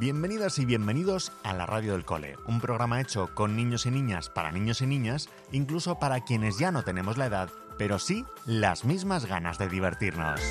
Bienvenidas y bienvenidos a la Radio del Cole, un programa hecho con niños y niñas para niños y niñas, incluso para quienes ya no tenemos la edad, pero sí las mismas ganas de divertirnos.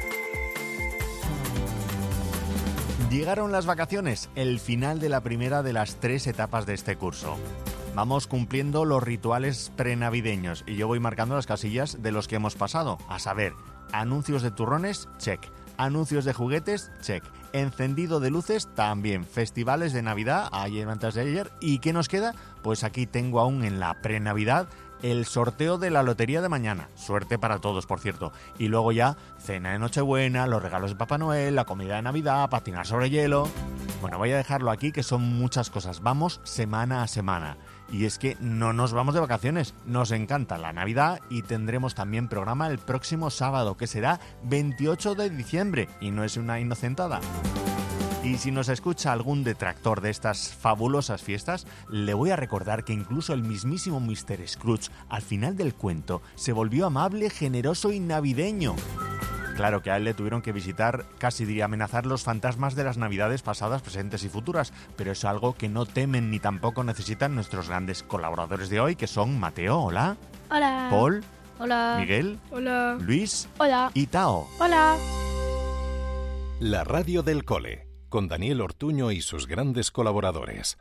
Llegaron las vacaciones, el final de la primera de las 3 etapas de este curso. Vamos cumpliendo los rituales prenavideños y yo voy marcando las casillas de los que hemos pasado, a saber, anuncios de turrones, check. Anuncios de juguetes, check. Encendido de luces, también. Festivales de Navidad, ayer antes de ayer. ¿Y qué nos queda? Pues aquí tengo aún en la pre-Navidad el sorteo de la lotería de mañana. Suerte para todos, por cierto. Y luego ya, cena de Nochebuena, los regalos de Papá Noel, la comida de Navidad, patinar sobre hielo. Bueno, voy a dejarlo aquí, que son muchas cosas. Vamos semana a semana. Y es que no nos vamos de vacaciones, nos encanta la Navidad y tendremos también programa el próximo sábado, que será 28 de diciembre, y no es una inocentada. Y si nos escucha algún detractor de estas fabulosas fiestas, le voy a recordar que incluso el mismísimo Mr. Scrooge, al final del cuento, se volvió amable, generoso y navideño. Claro que a él le tuvieron que visitar, casi diría amenazar, los fantasmas de las navidades pasadas, presentes y futuras, pero es algo que no temen ni tampoco necesitan nuestros grandes colaboradores de hoy, que son Mateo, hola. Hola. Paul. Hola. Miguel. Hola. Luis. Hola. Y Tao. Hola. La Radio del Cole, con Daniel Ortuño y sus grandes colaboradores.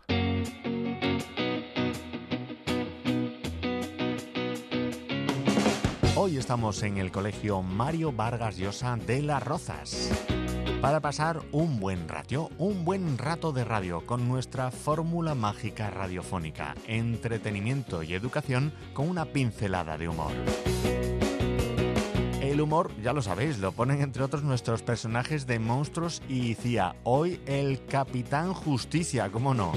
Hoy estamos en el Colegio Mario Vargas Llosa de Las Rozas para pasar un buen rato de radio con nuestra fórmula mágica radiofónica, entretenimiento y educación con una pincelada de humor. El humor, ya lo sabéis, lo ponen entre otros nuestros personajes de Monstruos y CIA. Hoy el Capitán Justicia, ¿cómo no?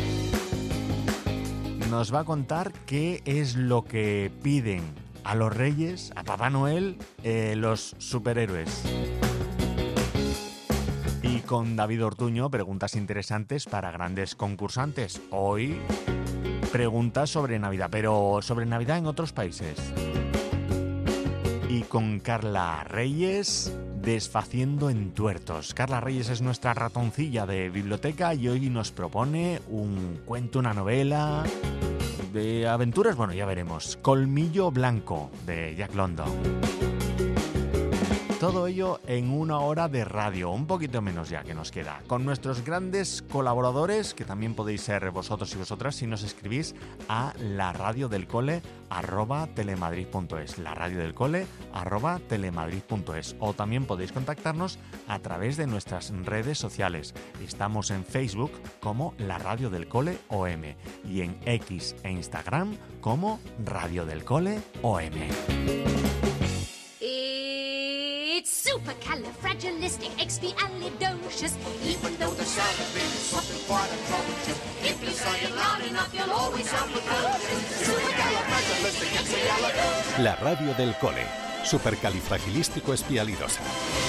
Nos va a contar qué es lo que piden a los Reyes, a Papá Noel, los superhéroes. Y con David Ortuño, preguntas interesantes para grandes concursantes. Hoy, preguntas sobre Navidad, pero sobre Navidad en otros países. Y con Carla Reyes, desfaciendo entuertos. Carla Reyes es nuestra ratoncilla de biblioteca y hoy nos propone un cuento, una novela de aventuras, bueno, ya veremos. Colmillo Blanco, de Jack London. Todo ello en 1 hora de radio, un poquito menos ya que nos queda, con nuestros grandes colaboradores, que también podéis ser vosotros y vosotras si nos escribís a laradiodelcole@telemadrid.es, laradiodelcole@telemadrid.es, o también podéis contactarnos a través de nuestras redes sociales. Estamos en Facebook como La Radio del Cole OM y en X e Instagram como Radio del Cole OM. It's supercalifragilisticexpialidocious. Even though the sound of it is something quite atrocious. If you say it loud enough, you'll always sound precocious. Supercalifragilisticexpialidocious. La Radio del Cole, supercalifragilístico-espialidosa.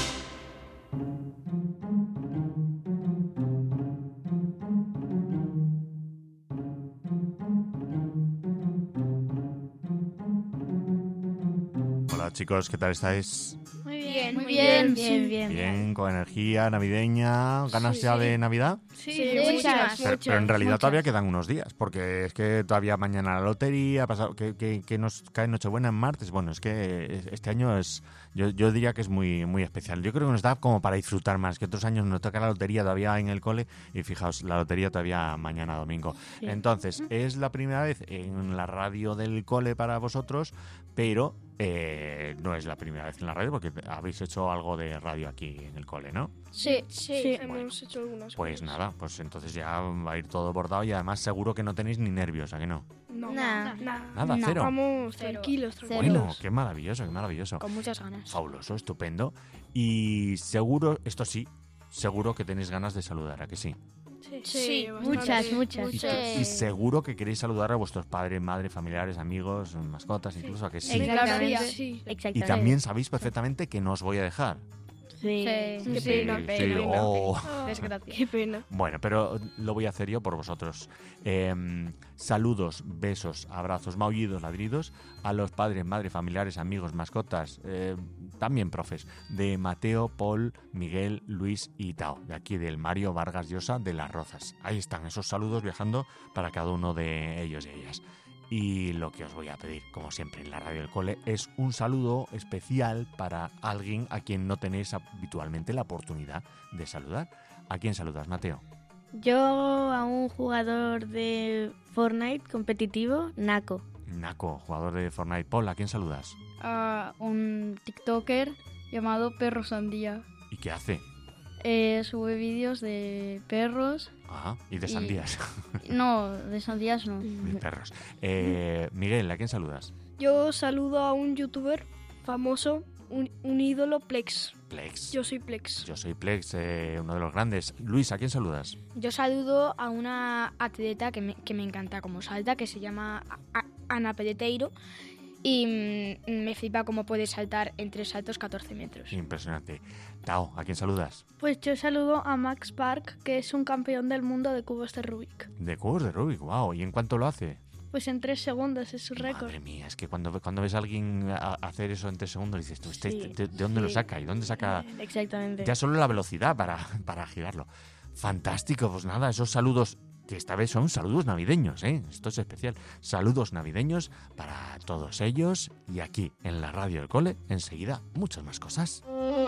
Hola chicos, ¿qué tal estáis? Muy bien. Bien, con energía navideña, ganas ya de Navidad. Sí, muchas. Pero en realidad todavía quedan unos días, porque es que todavía mañana la lotería, pasado que nos cae Nochebuena en martes. Bueno, es que este año es, yo diría que es muy, muy especial. Yo creo que nos da como para disfrutar más, que otros años nos toca la lotería todavía en el cole y fijaos, la lotería todavía mañana domingo. Sí. Entonces, es la primera vez en la radio del cole para vosotros, pero no es la primera vez en la radio porque habéis hecho algo de radio aquí en el cole, ¿no? Sí. Hemos hecho algunas Pues cosas. nada, pues entonces ya va a ir todo bordado y además seguro que no tenéis ni nervios, ¿a que no? No, Nada. Nada, cero. Vamos Cero. tranquilos. Bueno, qué maravilloso, qué maravilloso. Con muchas ganas. Fabuloso, estupendo. Y seguro, esto sí, seguro que tenéis ganas de saludar, ¿a que sí? Sí, bastante. muchas. Y, y seguro que queréis saludar a vuestros padres, madres, familiares, amigos, mascotas, incluso, ¿a que sí? Exactamente. Sí. Y también sabéis perfectamente que no os voy a dejar. Sí. Qué Sí, pena, sí, qué pena. oh. Desgracia. Qué pena. Bueno, pero lo voy a hacer yo por vosotros. Saludos, besos, abrazos, maullidos, ladridos a los padres, madres, familiares, amigos, mascotas, también profes, de Mateo, Paul, Miguel, Luis y Tao, de aquí del Mario Vargas Llosa de Las Rozas. Ahí están esos saludos viajando para cada uno de ellos y ellas. Y lo que os voy a pedir, como siempre en la Radio del Cole, es un saludo especial para alguien a quien no tenéis habitualmente la oportunidad de saludar. ¿A quién saludas, Mateo? Yo a un jugador de Fortnite competitivo, Nako. Naco, jugador de Fortnite. Paul, ¿a quién saludas? A un TikToker llamado Perro Sandía. ¿Y qué hace? Sube vídeos de perros. Ajá, y de sandías. No, de sandías no. De perros. Miguel, ¿a quién saludas? Yo saludo a un youtuber famoso, un ídolo, Plex. Plex. Yo soy Plex. Yo soy Plex, uno de los grandes. Luis, ¿a quién saludas? Yo saludo a una atleta que me encanta como salta, que se llama Ana Peleteiro. Y me flipa cómo puede saltar en 3 saltos 14 metros. Impresionante. Tao, ¿a quién saludas? Pues yo saludo a Max Park, que es un campeón del mundo de cubos de Rubik. De cubos de Rubik, wow. ¿Y en cuánto lo hace? Pues en 3 segundos es su récord. Madre mía, es que cuando ves a alguien hacer eso en 3 segundos, dices tú, ¿de dónde lo saca? ¿Y dónde saca Exactamente. ya solo la velocidad para girarlo? Fantástico, pues nada, esos saludos, que esta vez son saludos navideños, ¿eh? Esto es especial. Saludos navideños para todos ellos. Y aquí, en la Radio del Cole, enseguida, muchas más cosas.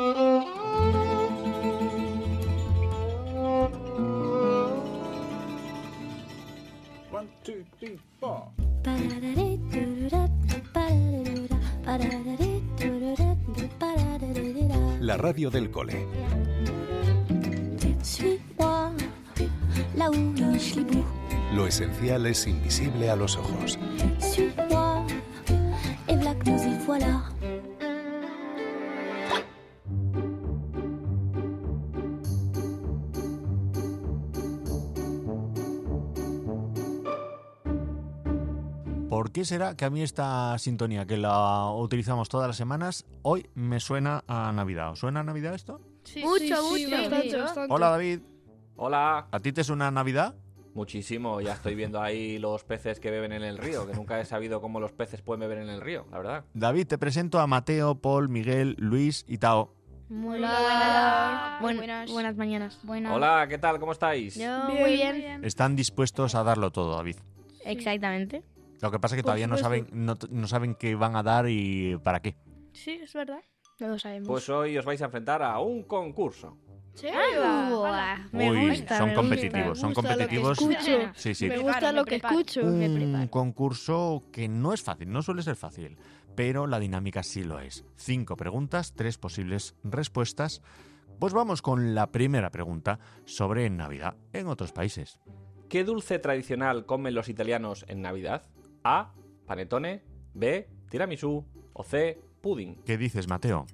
One, two, three, four. La Radio del Cole. Suis-moi, là où je l'ai. Lo esencial es invisible a los ojos. Suis-moi, et voilà que nous y voilà. ¿Por qué será que a mí esta sintonía, que la utilizamos todas las semanas, hoy me suena a Navidad? ¿Os suena a Navidad esto? Sí, Mucho. bastante. Hola, David. Hola, ¿A ti te suena a Navidad? muchísimo. Ya estoy viendo ahí los peces que beben en el río, que nunca he sabido cómo los peces pueden beber en el río, la verdad. David, te presento a Mateo, Paul, Miguel, Luis y Tao. Muy Hola. buenas. Buenas mañanas. Hola, ¿qué tal? ¿Cómo estáis? Yo Bien. muy bien. Están dispuestos a darlo todo, David. Exactamente. Lo que pasa es que Por todavía no saben, supuesto. no saben qué van a dar y para qué. Sí, es verdad. No lo sabemos. Pues hoy os vais a enfrentar a un concurso. Sí. Me Uy, gusta. son me competitivos, son gusta lo que competitivos. escucho. Sí, sí. Me gusta lo que escucho. Un concurso que no es fácil, no suele ser fácil, pero la dinámica sí lo es. 5 preguntas, 3 posibles respuestas. Pues vamos con la primera pregunta sobre Navidad en otros países. ¿Qué dulce tradicional comen los italianos en Navidad? A, panettone, B, tiramisú o C, pudding. ¿Qué dices, Mateo?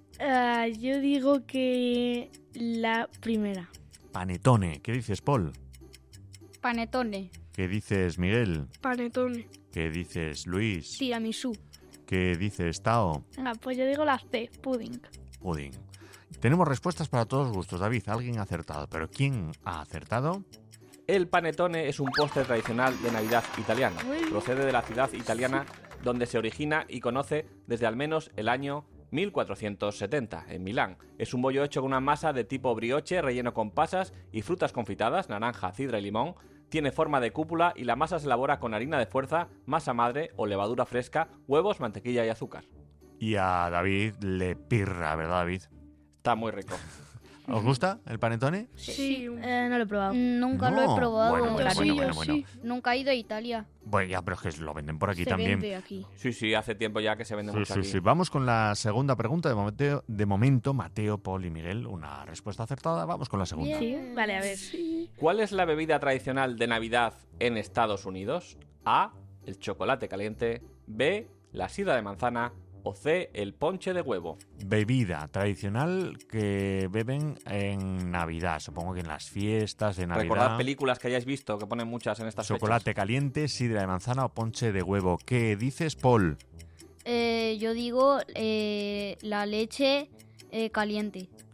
Yo digo que la primera. Panettone. ¿Qué dices, Paul? Panetone. ¿Qué dices, Miguel? Panetone. ¿Qué dices, Luis? Tiramisú. ¿Qué dices, Tao? Venga, pues yo digo la C, pudding. Pudding. Tenemos respuestas para todos los gustos, David. Alguien ha acertado, pero ¿quién ha acertado? El panettone es un postre tradicional de Navidad italiano. Procede de la ciudad italiana donde se origina y conoce desde al menos el año 1470, en Milán. Es un bollo hecho con una masa de tipo brioche relleno con pasas y frutas confitadas, naranja, sidra y limón. Tiene forma de cúpula y la masa se elabora con harina de fuerza, masa madre o levadura fresca, huevos, mantequilla y azúcar. Y a David le pirra, ¿verdad, David? Está muy rico. ¿Os gusta el panettone? Sí. No lo he probado. Nunca lo No. he probado. Bueno, bueno, Sí, bueno, yo bueno. sí. Nunca he ido a Italia. Bueno, ya, pero es que lo venden por aquí Se también. vende aquí. Sí, hace tiempo ya que se vende mucho aquí. Sí. Vamos con la segunda pregunta. De momento, Mateo, Paul y Miguel, una respuesta acertada. Vamos con la segunda. Sí, vale, a ver. ¿Cuál es la bebida tradicional de Navidad en Estados Unidos? A, el chocolate caliente, B, la sidra de manzana o C, el ponche de huevo. Bebida tradicional que beben en Navidad. Supongo que en las fiestas de Navidad. Recordad películas que hayáis visto, que ponen muchas en estas Chocolate caliente, sidra de manzana o ponche de huevo. ¿Qué dices, Paul? Yo digo la leche caliente.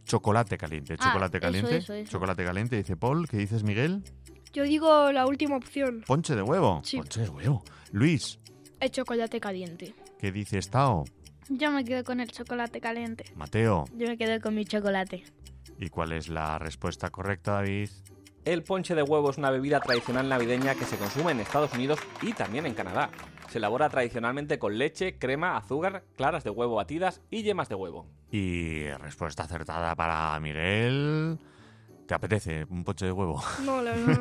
chocolate caliente. Chocolate caliente. Eso. Chocolate caliente, dice Paul. ¿Qué dices, Miguel? Yo digo la última opción. Ponche de huevo. Sí. Ponche de huevo. Luis, El chocolate caliente. ¿qué dices, Tao? Yo me quedo con el chocolate caliente. Mateo. Yo me quedo con mi chocolate. ¿Y cuál es la respuesta correcta, David? El ponche de huevo es una bebida tradicional navideña que se consume en Estados Unidos y también en Canadá. Se elabora tradicionalmente con leche, crema, azúcar, claras de huevo batidas y yemas de huevo. Y respuesta acertada para Miguel. ¿Te apetece un ponche de huevo? No,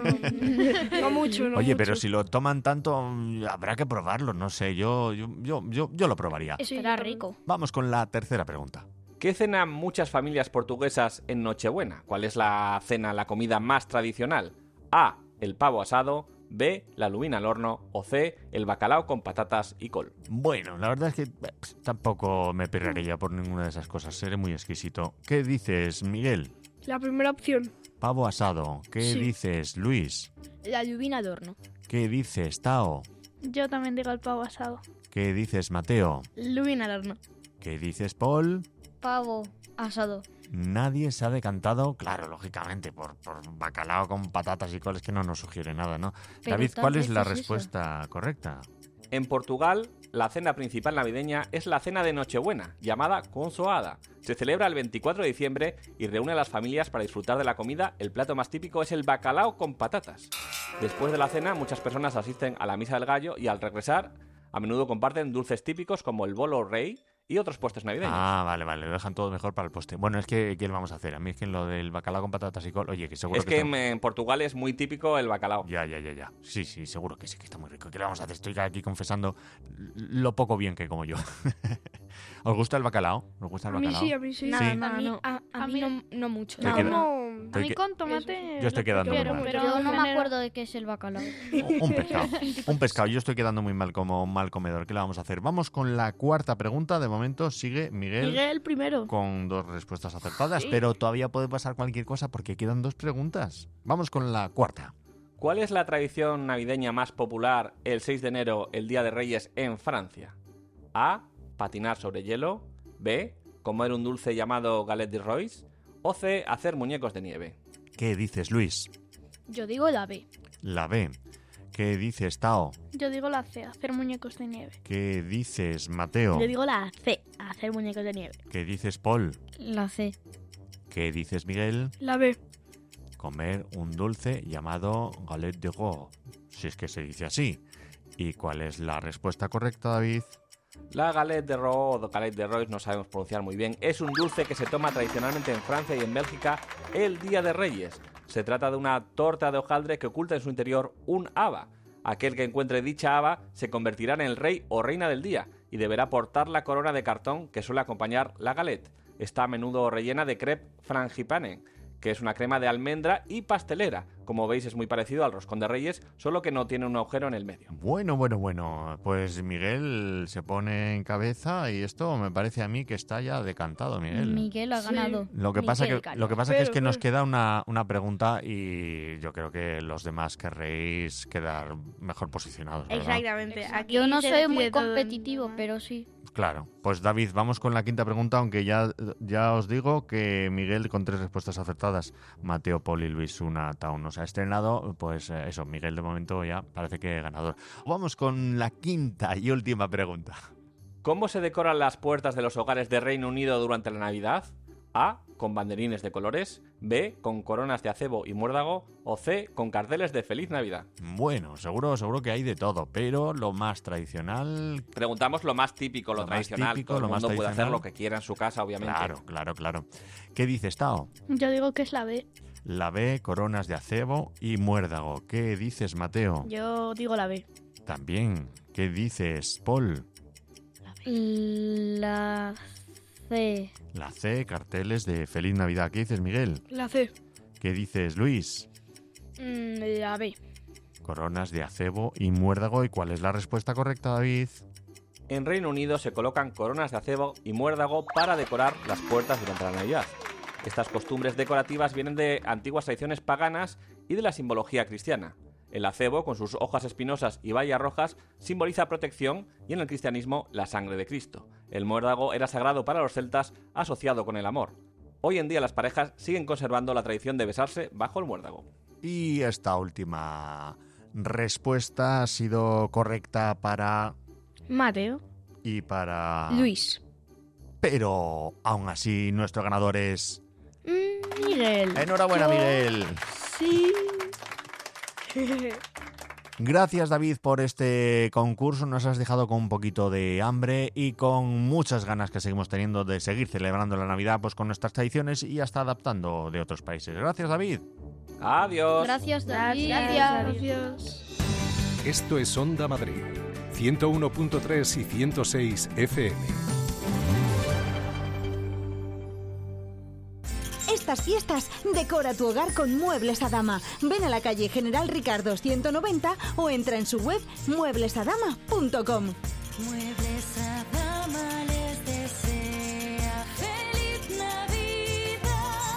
no mucho, no Oye, mucho. pero si lo toman tanto, habrá que probarlo, no sé, yo lo probaría. Sí, Estará yo también. rico. Vamos con la tercera pregunta. ¿Qué cenan muchas familias portuguesas en Nochebuena? ¿Cuál es la cena, la comida más tradicional? A, el pavo asado, B, la lubina al horno o C, el bacalao con patatas y col. Bueno, la verdad es que tampoco me perrearía por ninguna de esas cosas, seré muy exquisito. ¿Qué dices, Miguel? La primera opción. Pavo asado. ¿Qué Sí. dices, Luis? La lubina al horno. ¿Qué dices, Tao? Yo también digo el pavo asado. ¿Qué dices, Mateo? Lubina al horno. ¿Qué dices, Paul? Pavo asado. Nadie se ha decantado, claro, lógicamente, por bacalao con patatas y coles, que no nos sugiere nada, ¿no? Pero David, tal ¿cuál vez es la es eso. respuesta correcta? En Portugal, la cena principal navideña es la cena de Nochebuena, llamada consoada. Se celebra el 24 de diciembre y reúne a las familias para disfrutar de la comida. El plato más típico es el bacalao con patatas. Después de la cena, muchas personas asisten a la misa del gallo y al regresar, a menudo comparten dulces típicos como el bolo rey y otros postres navideños. Ah, vale, lo dejan todo mejor para el postre. Bueno, es que, ¿qué le vamos a hacer? A mí es que en lo del bacalao con patatas y col, oye, que seguro Es que que está... en Portugal es muy típico el bacalao. Ya. Sí, seguro que sí, que está muy rico. ¿Qué le vamos a hacer? Estoy aquí confesando lo poco bien que como yo. ¿Os gusta el bacalao? ¿Os gusta el A mí bacalao? sí, a mí sí. Nada, Sí. nada, no. A mí no mucho. Te No, queda- no. A mí que- con tomate... Yo estoy quedando muy prefiero, mal. pero Yo no en me general- acuerdo de qué es el bacalao. Un pescado. Yo estoy quedando muy mal como un mal comedor. ¿Qué le vamos a hacer? Vamos con la cuarta pregunta. De momento sigue Miguel Miguel primero. con 2 respuestas acertadas, Sí. pero todavía puede pasar cualquier cosa porque quedan 2 preguntas. Vamos con la cuarta. ¿Cuál es la tradición navideña más popular el 6 de enero, el Día de Reyes, en Francia? A. Patinar sobre hielo. B. Comer un dulce llamado galette de Royce. O C. Hacer muñecos de nieve. ¿Qué dices, Luis? Yo digo la B. La B. ¿Qué dices, Tao? Yo digo la C, hacer muñecos de nieve. ¿Qué dices, Mateo? Yo digo la C, hacer muñecos de nieve. ¿Qué dices, Paul? La C. ¿Qué dices, Miguel? La B. Comer un dulce llamado galette de Royce, si es que se dice así. ¿Y cuál es la respuesta correcta, David? La galette de Royce o galette de Royce, no sabemos pronunciar muy bien, es un dulce que se toma tradicionalmente en Francia y en Bélgica el Día de Reyes. Se trata de una torta de hojaldre que oculta en su interior un haba. Aquel que encuentre dicha haba se convertirá en el rey o reina del día y deberá portar la corona de cartón que suele acompañar la galette. Está a menudo rellena de crêpe frangipane, que es una crema de almendra y pastelera. Como veis, es muy parecido al roscón de Reyes, solo que no tiene un agujero en el medio. Bueno. Pues Miguel se pone en cabeza y esto me parece a mí que está ya decantado, Miguel. Miguel ha Sí. ganado. Lo que pasa Miguel que ganó. lo que pasa que es Pero, que nos pero- queda una pregunta y yo creo que los demás querréis quedar mejor posicionados, ¿verdad? Exactamente. Aquí Yo no se soy muy decide todo. competitivo, pero sí. Claro. Pues David, vamos con la quinta pregunta, aunque ya os digo que Miguel con 3 respuestas acertadas, Mateo, Paul y Luis una aún no se ha estrenado, pues eso, Miguel de momento ya parece que ganador. Vamos con la quinta y última pregunta. ¿Cómo se decoran las puertas de los hogares de Reino Unido durante la Navidad? A. Con banderines de colores. B. Con coronas de acebo y muérdago. O C. Con carteles de Feliz Navidad. Bueno, seguro que hay de todo, pero lo más tradicional... Preguntamos lo más típico, lo Lo más tradicional. típico, Todo el lo más mundo puede hacer tradicional. lo que quiera en su casa, obviamente. Claro. ¿Qué dices, Tao? Yo digo que es la B. La B, coronas de acebo y muérdago. ¿Qué dices, Mateo? Yo digo la B. También. ¿Qué dices, Paul? La C. La C, carteles de Feliz Navidad. ¿Qué dices, Miguel? La C. ¿Qué dices, Luis? La B. Coronas de acebo y muérdago. ¿Y cuál es la respuesta correcta, David? En Reino Unido se colocan coronas de acebo y muérdago para decorar las puertas durante la Navidad. Estas costumbres decorativas vienen de antiguas tradiciones paganas y de la simbología cristiana. El acebo, con sus hojas espinosas y bayas rojas, simboliza protección y en el cristianismo la sangre de Cristo. El muérdago era sagrado para los celtas, asociado con el amor. Hoy en día las parejas siguen conservando la tradición de besarse bajo el muérdago. Y esta última respuesta ha sido correcta para... Mateo. Y para... Luis. Pero aún así nuestro ganador es... Miguel. ¡Enhorabuena, Miguel! Sí. Gracias, David, por este concurso. Nos has dejado con un poquito de hambre y con muchas ganas que seguimos teniendo de seguir celebrando la Navidad pues con nuestras tradiciones y hasta adaptando de otros países. Gracias, David. Adiós. Gracias, David. Gracias. Esto es Onda Madrid, 101.3 y 106 FM. Estas fiestas, decora tu hogar con Muebles Adama. Ven a la calle General Ricardo 190 o entra en su web mueblesadama.com. Muebles Adama les desea feliz Navidad.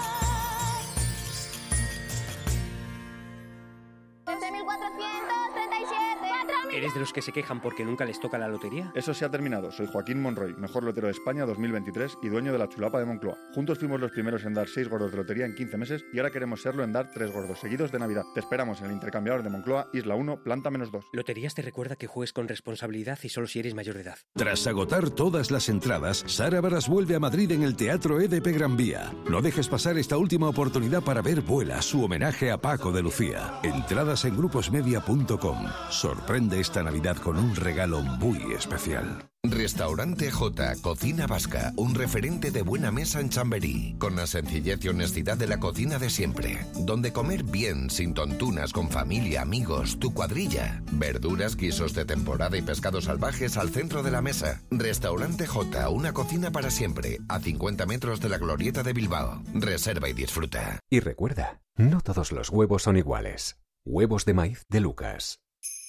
13.437. ¿Eres de los que se quejan porque nunca les toca la lotería? Eso se ha terminado. Soy Joaquín Monroy, mejor lotero de España 2023 y dueño de la chulapa de Moncloa. Juntos fuimos los primeros en dar 6 gordos de lotería en 15 meses y ahora queremos serlo en dar 3 gordos seguidos de Navidad. Te esperamos en el intercambiador de Moncloa, Isla 1, planta -2. Loterías te recuerda que juegues con responsabilidad y solo si eres mayor de edad. Tras agotar todas las entradas, Sara Baras vuelve a Madrid en el Teatro EDP Gran Vía. No dejes pasar esta última oportunidad para ver Vuela, su homenaje a Paco de Lucía. Entradas en gruposmedia.com. Sorprende esta Navidad con un regalo muy especial. Restaurante J, Cocina Vasca, un referente de buena mesa en Chamberí, con la sencillez y honestidad de la cocina de siempre, donde comer bien, sin tontunas, con familia, amigos, tu cuadrilla, verduras, guisos de temporada y pescados salvajes al centro de la mesa. Restaurante J, una cocina para siempre, a 50 metros de la Glorieta de Bilbao. Reserva y disfruta. Y recuerda, no todos los huevos son iguales. Huevos de maíz de Lucas.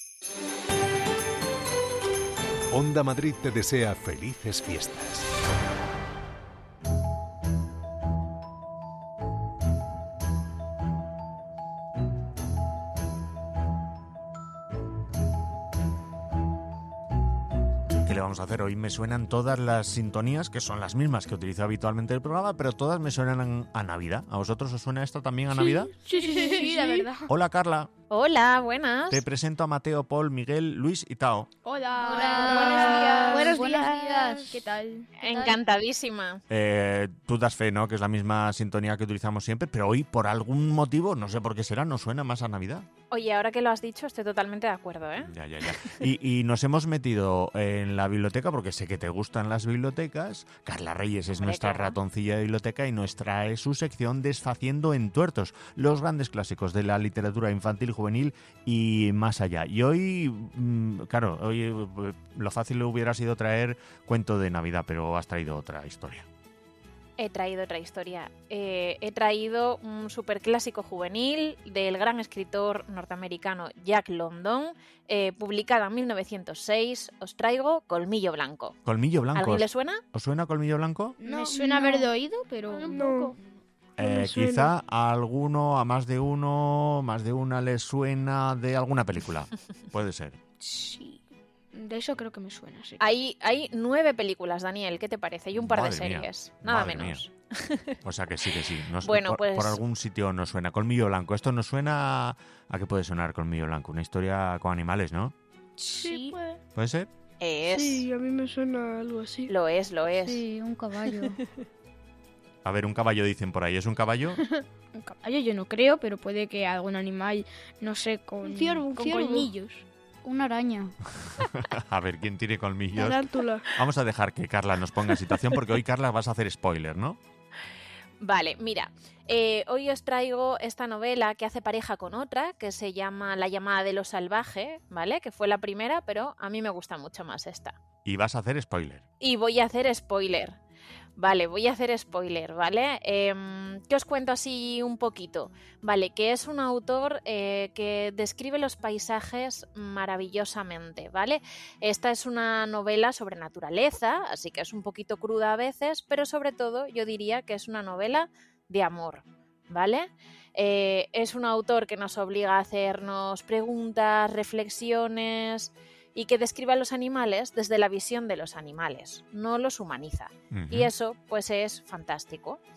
Onda Madrid te desea felices fiestas. ¿Qué le vamos a hacer? Hoy me suenan todas las sintonías, que son las mismas que utilizo habitualmente en el programa, pero todas me suenan a Navidad. ¿A vosotros os suena esta también a Navidad? Sí, la verdad. Hola, Carla. Hola, buenas. Te presento a Mateo, Paul, Miguel, Luis y Tao. Hola. Buenos Buenos días. días. ¿Qué tal? Encantadísima. Tú das fe, ¿no? Que es la misma sintonía que utilizamos siempre, pero hoy, por algún motivo, no sé por qué será, nos suena más a Navidad. Oye, ahora que lo has dicho, estoy totalmente de acuerdo, ¿eh? Ya. Y nos hemos metido en la biblioteca, porque sé que te gustan las bibliotecas. Carla Reyes es nuestra ratoncilla de biblioteca y nos trae su sección Desfaciendo entuertos, los grandes clásicos de la literatura infantil y juvenil y más allá. Y hoy, claro, hoy lo fácil hubiera sido traer cuento de Navidad, pero has traído otra historia. He traído otra historia. He traído un superclásico juvenil del gran escritor norteamericano Jack London, publicada en 1906. Os traigo Colmillo Blanco. ¿Colmillo Blanco? ¿Alguien le suena? ¿Os suena Colmillo Blanco? No, me suena haberlo oído, pero un poco. Quizá a alguno, a más de uno, más de una les suena de alguna película. Puede ser. Sí. De eso creo que me suena, sí. Hay 9 películas, Daniel, ¿qué te parece? Y un par de series, nada Madre menos. O sea que sí. Bueno, pues... por algún sitio nos suena. Colmillo Blanco. Esto nos suena... ¿A qué puede sonar Colmillo Blanco? Una historia con animales, ¿no? Sí. ¿Puede ser? Sí, a mí me suena algo así. Lo es. Sí, un caballo. A ver, un caballo dicen por ahí. ¿Es un caballo? Un caballo yo no creo, pero puede que algún animal, no sé, con colmillos. Una araña. A ver, ¿quién tiene colmillos? Tarántula. Vamos a dejar que Carla nos ponga en situación porque hoy, Carla, vas a hacer spoiler, ¿no? Vale, mira, hoy os traigo esta novela que hace pareja con otra, que se llama La llamada de lo salvaje, ¿vale? Que fue la primera, pero a mí me gusta mucho más esta. Y vas a hacer spoiler. Y voy a hacer spoiler. Vale, voy a hacer spoiler, ¿vale? ¿Qué os cuento así un poquito? Vale, que es un autor que describe los paisajes maravillosamente, ¿vale? Esta es una novela sobre naturaleza, así que es un poquito cruda a veces, pero sobre todo yo diría que es una novela de amor, ¿vale? Es un autor que nos obliga a hacernos preguntas, reflexiones... y que describe a los animales desde la visión de los animales, no los humaniza. Y eso, pues, es fantástico,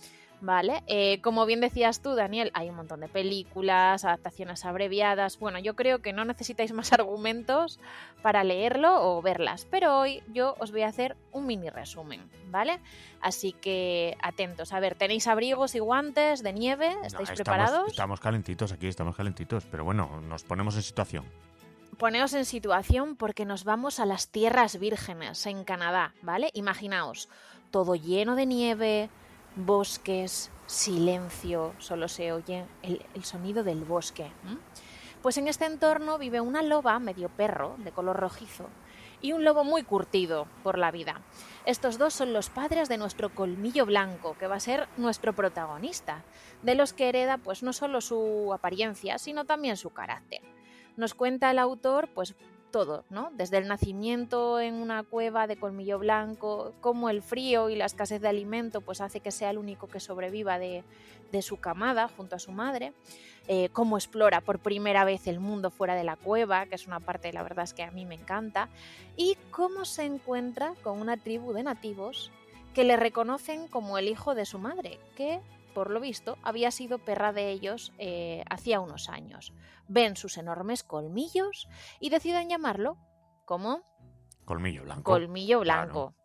¿vale? Como bien decías tú, Daniel, hay un montón de películas, adaptaciones abreviadas. Bueno, yo creo que no necesitáis más argumentos para leerlo o verlas, pero hoy yo os voy a hacer un mini resumen, ¿vale? Así que atentos. A ver, ¿tenéis abrigos y guantes de nieve? ¿Estáis preparados? Estamos calentitos aquí, estamos calentitos, pero bueno, nos ponemos en situación. Poneos en situación porque nos vamos a las Tierras Vírgenes, en Canadá, ¿vale? Imaginaos, todo lleno de nieve, bosques, silencio, solo se oye el sonido del bosque. Pues en este entorno vive una loba medio perro, de color rojizo, y un lobo muy curtido por la vida. Estos dos son los padres de nuestro colmillo blanco, que va a ser nuestro protagonista, de los que hereda pues no solo su apariencia, sino también su carácter. Nos cuenta el autor pues todo, ¿no? Desde el nacimiento en una cueva de colmillo blanco, cómo el frío y la escasez de alimento pues hace que sea el único que sobreviva de su camada junto a su madre, cómo explora por primera vez el mundo fuera de la cueva, que es una parte, la verdad es que a mí me encanta, y cómo se encuentra con una tribu de nativos que le reconocen como el hijo de su madre, que por lo visto había sido perra de ellos hacía unos años. Ven sus enormes colmillos y deciden llamarlo ¿cómo? Colmillo blanco. Colmillo blanco.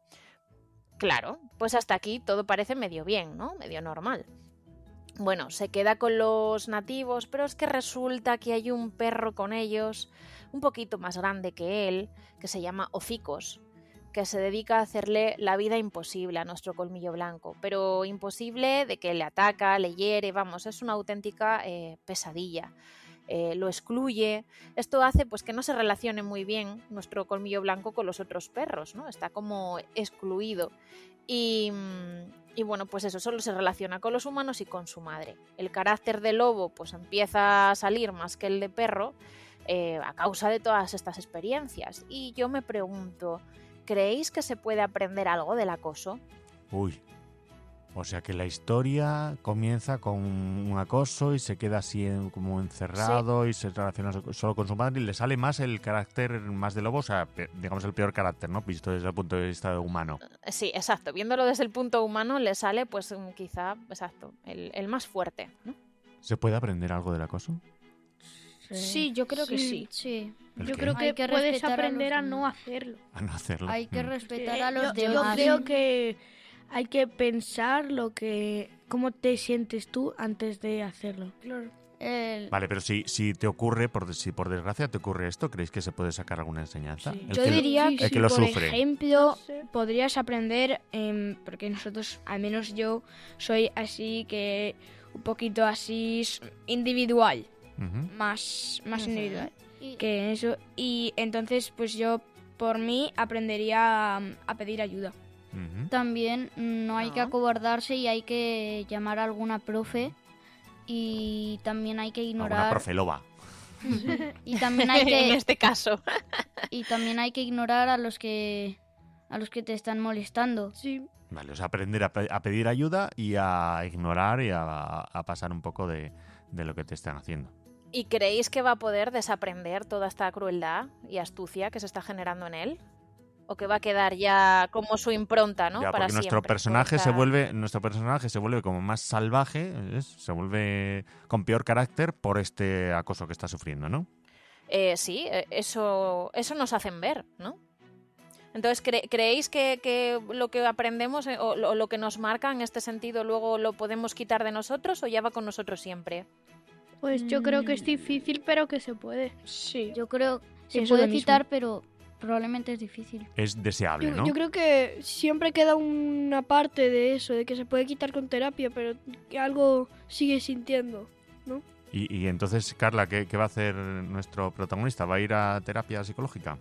Claro, pues hasta aquí todo parece medio bien, ¿no? Medio normal. Bueno, se queda con los nativos, pero es que resulta que hay un perro con ellos, un poquito más grande que él, que se llama Hocicos, que se dedica a hacerle la vida imposible a nuestro colmillo blanco, pero imposible de que le ataca, le hiere, vamos, es una auténtica pesadilla. Lo excluye. Esto hace pues que no se relacione muy bien nuestro colmillo blanco con los otros perros, ¿no? Está como excluido. Y bueno, pues eso, solo se relaciona con los humanos y con su madre. El carácter de lobo pues empieza a salir más que el de perro a causa de todas estas experiencias. Y yo me pregunto, ¿creéis que se puede aprender algo del acoso? Uy, o sea que la historia comienza con un acoso y se queda así como encerrado y se relaciona solo con su madre y le sale más el carácter más de lobo, o sea, digamos el peor carácter, ¿no? Visto desde el punto de vista humano. Sí, exacto. Viéndolo desde el punto humano le sale pues quizá, exacto, el más fuerte, ¿no? ¿Se puede aprender algo del acoso? Sí, yo creo que sí. Yo creo que puedes aprender a no hacerlo. A no hacerlo. Hay que respetar a los demás. Yo creo que hay que pensar cómo te sientes tú antes de hacerlo. Claro. Vale, pero si te ocurre, si por desgracia te ocurre esto, ¿creéis que se puede sacar alguna enseñanza? Sí. Yo diría que el que por sufre. ejemplo, podrías aprender, porque nosotros, al menos yo, soy así que un poquito así individual. Más individual que eso, y entonces pues yo por mí aprendería a pedir ayuda. También no hay que acobardarse y hay que llamar a alguna profe, y también hay que ignorar alguna profe loba. Y también hay que en este caso y también hay que ignorar a los que te están molestando. Sí. Vale, o sea, aprender a pedir ayuda y a ignorar y a pasar un poco de lo que te están haciendo. ¿Y creéis que va a poder desaprender toda esta crueldad y astucia que se está generando en él? ¿O que va a quedar ya como su impronta, ¿no? Ya, para porque siempre. nuestro personaje se vuelve como más salvaje, se vuelve con peor carácter por este acoso que está sufriendo, ¿no? Sí, eso nos hacen ver, ¿no? Entonces, ¿creéis que lo que aprendemos o lo que nos marca en este sentido luego lo podemos quitar de nosotros o ya va con nosotros siempre? Pues yo creo que es difícil, pero que se puede. Sí. Yo creo que se puede quitar, pero probablemente es difícil. Es deseable, ¿no? Yo creo que siempre queda una parte de eso, de que se puede quitar con terapia, pero que algo sigue sintiendo, ¿no? Y entonces, Carla, ¿qué va a hacer nuestro protagonista? ¿Va a ir a terapia psicológica?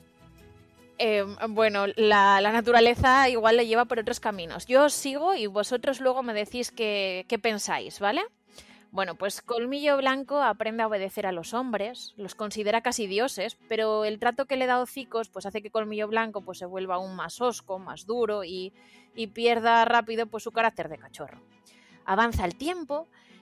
Bueno, la naturaleza igual le lleva por otros caminos. Yo os sigo y vosotros luego me decís qué pensáis, ¿vale? Bueno, pues Colmillo Blanco aprende a obedecer a los hombres, los considera casi dioses, pero el trato que le da Hocicos pues hace que Colmillo Blanco pues se vuelva aún más hosco, más duro y pierda rápido pues su carácter de cachorro. Avanza el tiempo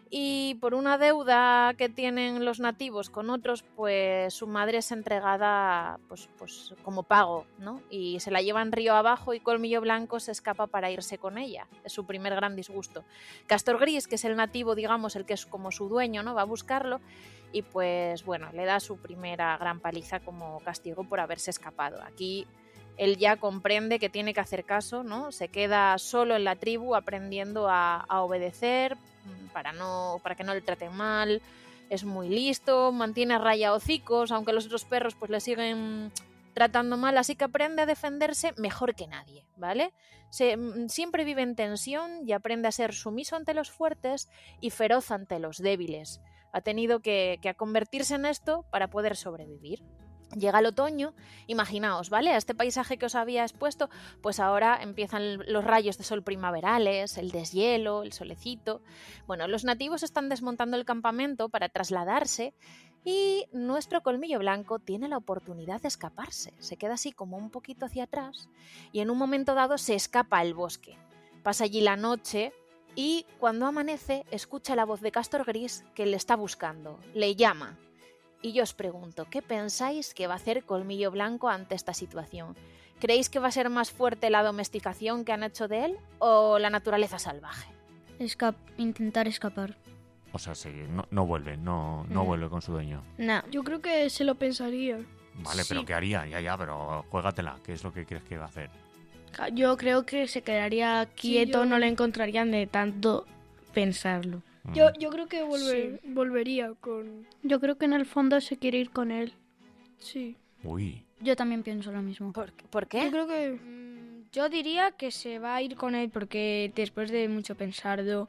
y por una deuda que tienen los nativos con otros, pues su madre es entregada pues como pago, ¿no? Y se la llevan río abajo y Colmillo Blanco se escapa para irse con ella. Es su primer gran disgusto. Castor Gris, que es el nativo, digamos, el que es como su dueño, ¿no? Va a buscarlo y pues bueno, le da su primera gran paliza como castigo por haberse escapado. Aquí él ya comprende que tiene que hacer caso, ¿no? Se queda solo en la tribu aprendiendo a obedecer para que no le traten mal. Es muy listo, mantiene a raya hocicos, aunque los otros perros pues le siguen tratando mal, así que aprende a defenderse mejor que nadie, ¿vale? Siempre vive en tensión y aprende a ser sumiso ante los fuertes y feroz ante los débiles. Ha tenido que convertirse en esto para poder sobrevivir. Llega el otoño, imaginaos, ¿vale? A este paisaje que os había expuesto, pues ahora empiezan los rayos de sol primaverales, el deshielo, el solecito. Bueno, los nativos están desmontando el campamento para trasladarse y nuestro Colmillo Blanco tiene la oportunidad de escaparse. Se queda así como un poquito hacia atrás y en un momento dado se escapa al bosque. Pasa allí la noche y cuando amanece escucha la voz de Castor Gris que le está buscando, le llama. Y yo os pregunto, ¿qué pensáis que va a hacer Colmillo Blanco ante esta situación? ¿Creéis que va a ser más fuerte la domesticación que han hecho de él o la naturaleza salvaje? Intentar escapar. O sea, sí, no vuelve, no vuelve con su dueño. No, yo creo que se lo pensaría. Vale, Sí. pero ¿qué haría? Ya, pero juégatela. ¿Qué es lo que crees que va a hacer? Yo creo que se quedaría quieto, yo- no le encontrarían de tanto pensarlo. Yo creo que volvería con... Yo creo que en el fondo se quiere ir con él. Sí. Uy. Yo también pienso lo mismo. ¿Por qué? Yo creo que... Yo diría que se va a ir con él porque después de mucho pensarlo,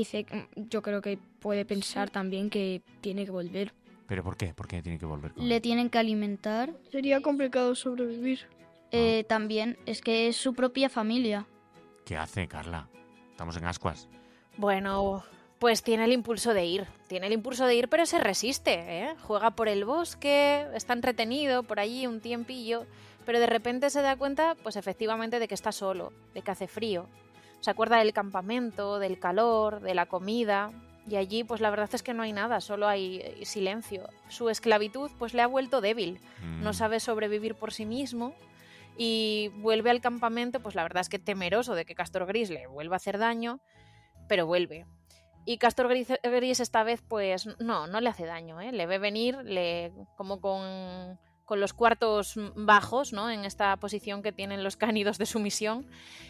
yo creo que puede pensar también que tiene que volver. ¿Pero por qué? ¿Por qué tiene que volver con Le él? tienen que alimentar. Sería complicado sobrevivir. También es que es su propia familia. ¿Qué hace, Carla? Estamos en ascuas. Bueno, pues tiene el impulso de ir. Pero se resiste, ¿eh? Juega por el bosque, está entretenido por allí un tiempillo, pero de repente se da cuenta, pues efectivamente, de que está solo, de que hace frío. Se acuerda del campamento, del calor, de la comida, y allí, pues la verdad es que no hay nada, solo hay silencio. Su esclavitud, pues le ha vuelto débil. No sabe sobrevivir por sí mismo y vuelve al campamento, pues la verdad es que temeroso de que Castor Gris le vuelva a hacer daño, pero vuelve. Y Castor Gris esta vez, pues no le hace daño, ¿eh? Le ve venir, como con los cuartos bajos, ¿no? En esta posición que tienen los cánidos de sumisión,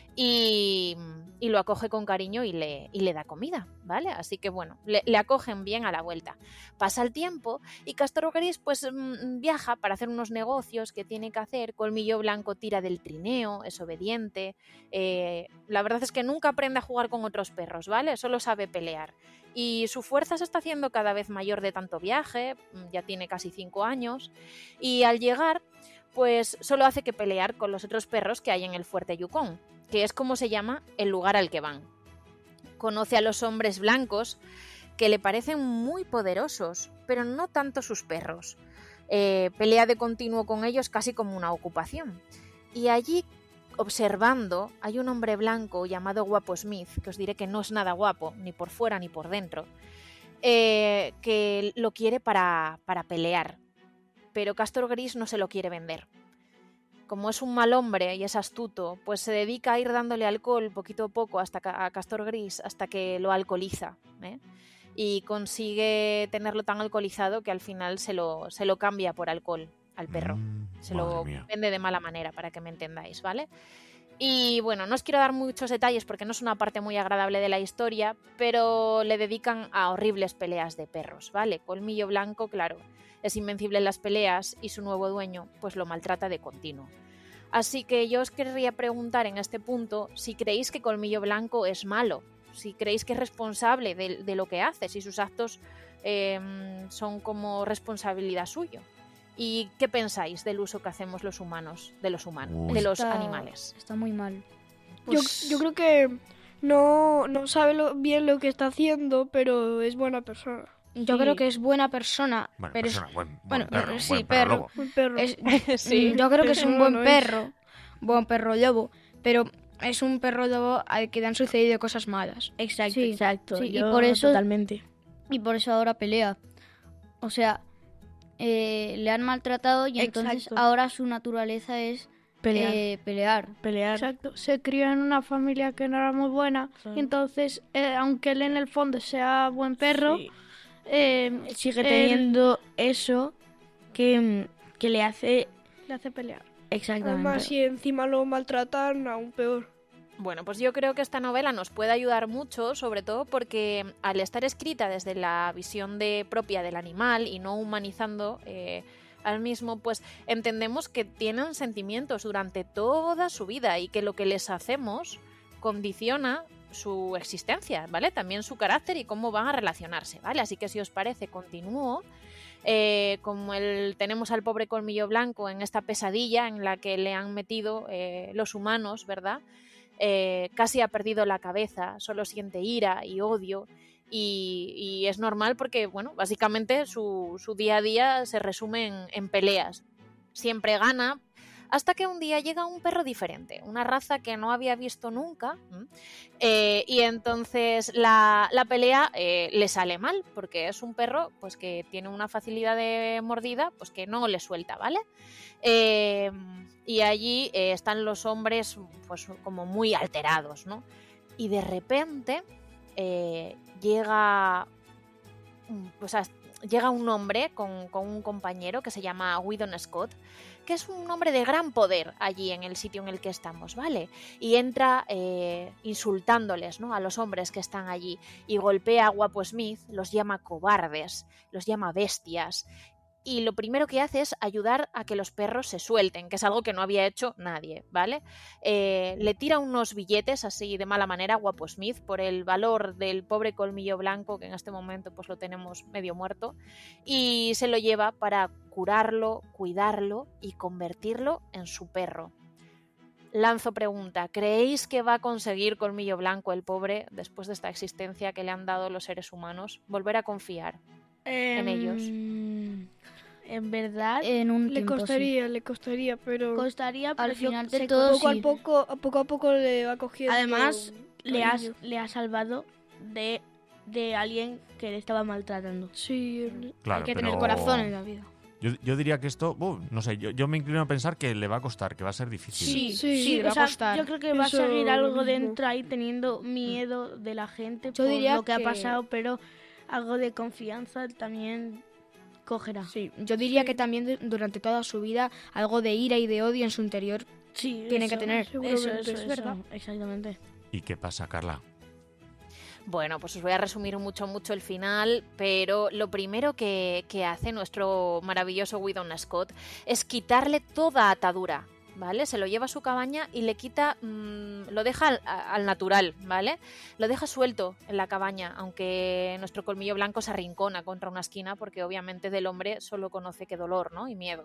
y lo acoge con cariño y le da comida, ¿vale? Así que bueno, le acogen bien a la vuelta. Pasa el tiempo y Castor Gris pues viaja para hacer unos negocios que tiene que hacer. Colmillo Blanco tira del trineo, es obediente. La verdad es que nunca aprende a jugar con otros perros, ¿vale? Solo sabe pelear. Y su fuerza se está haciendo cada vez mayor de tanto viaje, ya tiene casi 5 años, y al llegar, pues solo hace que pelear con los otros perros que hay en el Fuerte Yukón, que es como se llama el lugar al que van. Conoce a los hombres blancos, que le parecen muy poderosos, pero no tanto sus perros. Pelea de continuo con ellos casi como una ocupación. Y allí, observando, hay un hombre blanco llamado Guapo Smith, que os diré que no es nada guapo, ni por fuera ni por dentro, que lo quiere para pelear. Pero Castor Gris no se lo quiere vender. Como es un mal hombre y es astuto, pues se dedica a ir dándole alcohol poquito a poco a Castor Gris hasta que lo alcoholiza, ¿eh? Y consigue tenerlo tan alcoholizado que al final se lo cambia por alcohol al perro. Se lo vende de mala manera, para que me entendáis, ¿vale? Y bueno, no os quiero dar muchos detalles porque no es una parte muy agradable de la historia, pero le dedican a horribles peleas de perros, ¿vale? Colmillo Blanco, claro, es invencible en las peleas y su nuevo dueño pues lo maltrata de continuo. Así que yo os querría preguntar en este punto si creéis que Colmillo Blanco es malo, si creéis que es responsable de lo que hace, si sus actos son como responsabilidad suya. ¿Y qué pensáis del uso que hacemos los humanos, de los animales? Está muy mal. Yo creo que no sabe bien lo que está haciendo, pero es buena persona. Yo creo que es buena persona. Buena pero persona, bueno, perro, sí, buen perro. lobo. Buen perro. Sí, yo creo que es un buen perro lobo, pero es un perro lobo al que le han sucedido cosas malas. Exacto, Sí, exacto. sí, y Yo por eso totalmente. Y por eso ahora pelea. O sea, le han maltratado y entonces Exacto. ahora su naturaleza es Pelear. pelear. Exacto. Se crió en una familia que no era muy buena. Sí. Y entonces, aunque él en el fondo sea buen perro, Sí. él Sigue teniendo eso que le hace... le hace pelear. Exactamente. Además, si encima lo maltratan, aún peor. Bueno, pues yo creo que esta novela nos puede ayudar mucho, sobre todo porque al estar escrita desde la visión propia del animal y no humanizando al mismo, pues entendemos que tienen sentimientos durante toda su vida y que lo que les hacemos condiciona su existencia, ¿vale? También su carácter y cómo van a relacionarse, ¿vale? Así que si os parece, continúo. Como tenemos al pobre Colmillo Blanco en esta pesadilla en la que le han metido los humanos, ¿verdad? Casi ha perdido la cabeza, solo siente ira y odio y es normal porque, bueno, básicamente su día a día se resume en peleas. Siempre gana hasta que un día llega un perro diferente, una raza que no había visto nunca y entonces la pelea le sale mal porque es un perro pues que tiene una facilidad de mordida pues que no le suelta, ¿vale? Y allí están los hombres pues como muy alterados, ¿no? Y de repente llega un hombre con un compañero que se llama Weedon Scott, que es un hombre de gran poder allí en el sitio en el que estamos, ¿vale? Y entra insultándoles, ¿no? A los hombres que están allí y golpea a Guapo Smith, los llama cobardes, los llama bestias. Y lo primero que hace es ayudar a que los perros se suelten, que es algo que no había hecho nadie, ¿vale? Le tira unos billetes así de mala manera a Guapo Smith por el valor del pobre Colmillo Blanco, que en este momento pues lo tenemos medio muerto, y se lo lleva para curarlo, cuidarlo y convertirlo en su perro. Lanzo pregunta, ¿creéis que va a conseguir Colmillo Blanco, el pobre, después de esta existencia que le han dado los seres humanos, volver a confiar en ellos? En verdad, en un le costaría, pero al final de todo todo poco a poco le va cogiendo. Además, le ha salvado de alguien que le estaba maltratando. Sí, Claro, hay que pero tener corazón en la vida. Yo diría que esto, no sé, yo me inclino a pensar que le va a costar, que va a ser difícil. Sí, va a costar. Yo creo que va a Eso seguir algo mismo. dentro ahí teniendo miedo de la gente por diría lo que ha que- pasado, pero algo de confianza también cogerá. Sí, yo diría que también durante toda su vida algo de ira y de odio en su interior Sí, tiene eso, que tener. Eso, es verdad. Exactamente. ¿Y qué pasa, Carla? Bueno, pues os voy a resumir mucho el final, pero lo primero que hace nuestro maravilloso Weedon Scott es quitarle toda atadura, ¿vale? Se lo lleva a su cabaña y le quita, lo deja al natural, ¿vale? Lo deja suelto en la cabaña, aunque nuestro Colmillo Blanco se arrincona contra una esquina porque obviamente del hombre solo conoce que dolor, ¿no? Y miedo.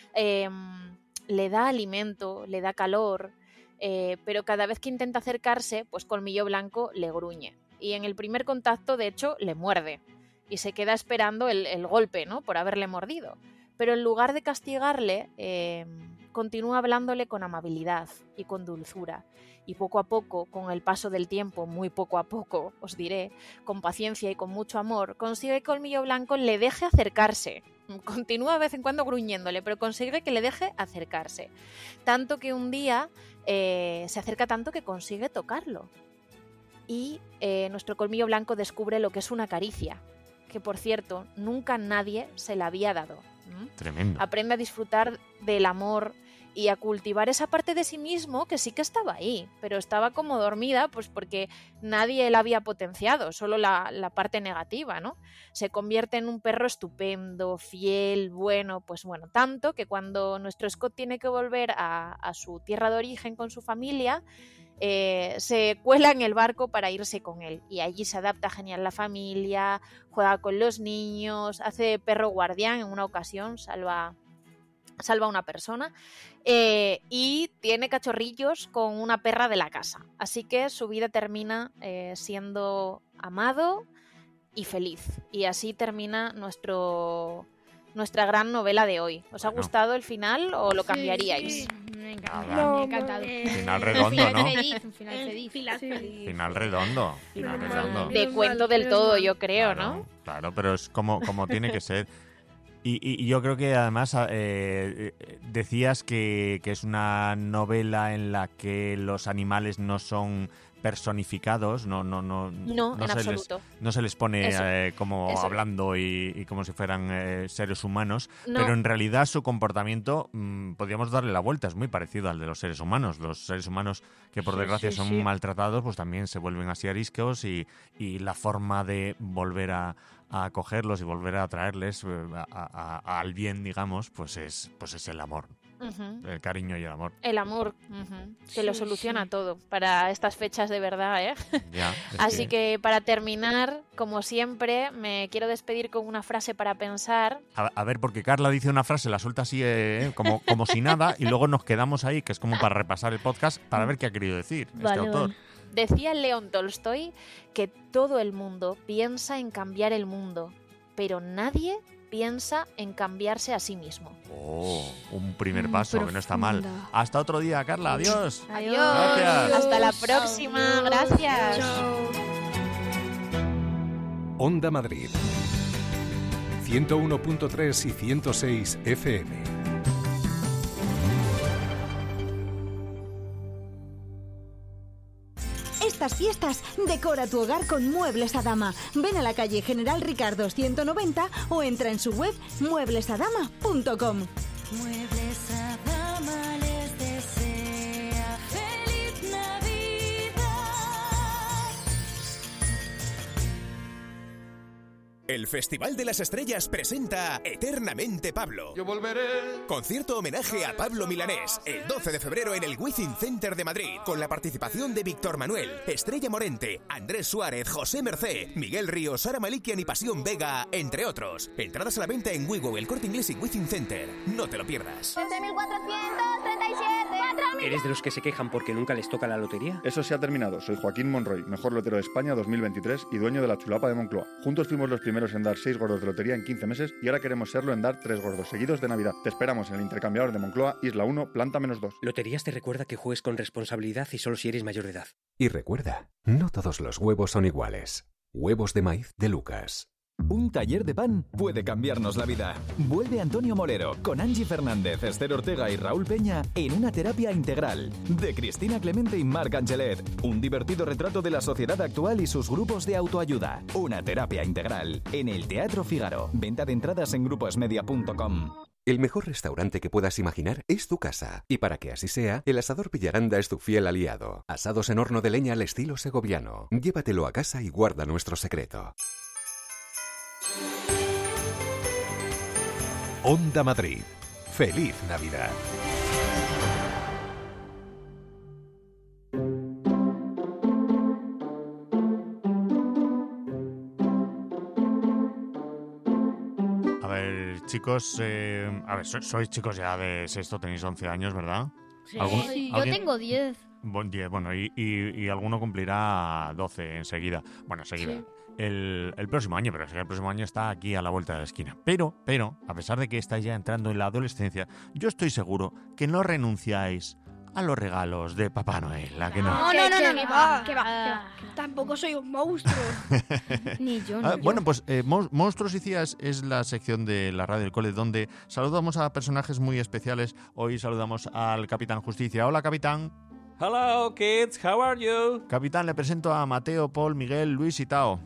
Le da alimento, le da calor, pero cada vez que intenta acercarse, pues Colmillo Blanco le gruñe. Y en el primer contacto, de hecho, le muerde y se queda esperando el golpe, ¿no? Por haberle mordido. Pero en lugar de castigarle, continúa hablándole con amabilidad y con dulzura. Y poco a poco, con el paso del tiempo, muy poco a poco, os diré, con paciencia y con mucho amor, consigue que Colmillo Blanco le deje acercarse. Continúa de vez en cuando gruñéndole, pero consigue que le deje acercarse. Tanto que un día se acerca tanto que consigue tocarlo. Y nuestro Colmillo Blanco descubre lo que es una caricia, que por cierto, nunca nadie se la había dado. Tremendo. Aprende a disfrutar del amor y a cultivar esa parte de sí mismo que sí que estaba ahí, pero estaba como dormida, pues porque nadie la había potenciado, solo la parte negativa, ¿no? Se convierte en un perro estupendo, fiel, bueno, pues bueno, tanto que cuando nuestro Scott tiene que volver a su tierra de origen con su familia, se cuela en el barco para irse con él y allí se adapta genial la familia, juega con los niños, hace de perro guardián, en una ocasión salva a una persona y tiene cachorrillos con una perra de la casa, así que su vida termina siendo amado y feliz, y así termina nuestra gran novela de hoy. ¿Os ha gustado el final o lo cambiaríais? Me encanta. No, me ha encantado. Final redondo, ¿no? Un final feliz. Final redondo. Final redondo. De cuento del todo, yo creo, ¿no? Claro, pero es como tiene que ser. Y yo creo que además decías que es una novela en la que los animales no son personificados, no en absoluto. No se les pone Eso. como Eso. hablando y como si fueran seres humanos, No. pero en realidad su comportamiento podríamos darle la vuelta, es muy parecido al de los seres humanos. Los seres humanos que por Sí, desgracia sí, son sí. maltratados, pues también se vuelven así ariscos y la forma de volver a acogerlos y volver a traerles al bien, digamos, pues es el amor. Ujú. El cariño y el amor. El amor, que lo soluciona todo para estas fechas de verdad, ¿eh? Ya, Así que para terminar, como siempre, me quiero despedir con una frase para pensar. A ver, porque Carla dice una frase, la suelta así como si nada y luego nos quedamos ahí, que es como para repasar el podcast, para ver qué ha querido decir este autor. Decía León Tolstoy que todo el mundo piensa en cambiar el mundo, pero nadie piensa en cambiarse a sí mismo. Oh, un primer paso, que no está mal. profunda. Hasta otro día, Carla. Adiós. Adiós. Gracias. Hasta la próxima. Gracias. Onda Madrid 101.3 y 106 FM. Estas fiestas, decora tu hogar con Muebles Adama. Ven a la calle General Ricardo 190 o entra en su web mueblesadama.com. Muebles Adama les desea feliz Navidad. El Festival de las Estrellas presenta Eternamente Pablo. Yo volveré. Concierto homenaje a Pablo Milanés, el 12 de febrero en el Wizzing Center de Madrid, con la participación de Víctor Manuel, Estrella Morente, Andrés Suárez, José Mercé, Miguel Ríos, Sara Malikian y Pasión Vega, entre otros. Entradas a la venta en Wigo, El Corte Inglés y Wizzing Center. No te lo pierdas. 13.437. ¿Eres de los que se quejan porque nunca les toca la lotería? Eso se ha terminado. Soy Joaquín Monroy, mejor lotero de España 2023 y dueño de la chulapa de Moncloa. Juntos fuimos los primeros en dar 6 gordos de lotería en 15 meses y ahora queremos serlo en dar 3 gordos seguidos de Navidad. Te esperamos en el intercambiador de Moncloa, Isla 1, planta -2. Loterías te recuerda que juegues con responsabilidad y solo si eres mayor de edad. Y recuerda, no todos los huevos son iguales. Huevos de maíz de Lucas. Un taller de pan puede cambiarnos la vida. Vuelve Antonio Molero con Angie Fernández, Esther Ortega y Raúl Peña en una terapia integral de Cristina Clemente y Marc Angelet. Un divertido retrato de la sociedad actual y sus grupos de autoayuda. Una terapia integral en el Teatro Fígaro. Venta de entradas en gruposmedia.com. El mejor restaurante que puedas imaginar es tu casa. Y para que así sea, el Asador Villaranda es tu fiel aliado. Asados en horno de leña al estilo segoviano. Llévatelo a casa y guarda nuestro secreto. Onda Madrid. Feliz Navidad. A ver, chicos, sois chicos ya de sexto, tenéis 11 años, ¿verdad? Sí. Yo tengo 10. Bueno, y alguno cumplirá 12 enseguida. Bueno, enseguida. Sí. El próximo año, pero es que el próximo año está aquí a la vuelta de la esquina. Pero, a pesar de que estáis ya entrando en la adolescencia, yo estoy seguro que no renunciáis a los regalos de Papá Noel, ¿a que no? No, que va. Tampoco soy un monstruo. Ni yo, Bueno, pues Monstruos y Cías es la sección de la radio del cole donde saludamos a personajes muy especiales. Hoy saludamos al Capitán Justicia. Hola, Capitán. Hello, kids. How are you? Capitán, le presento a Mateo, Paul, Miguel, Luis y Tao.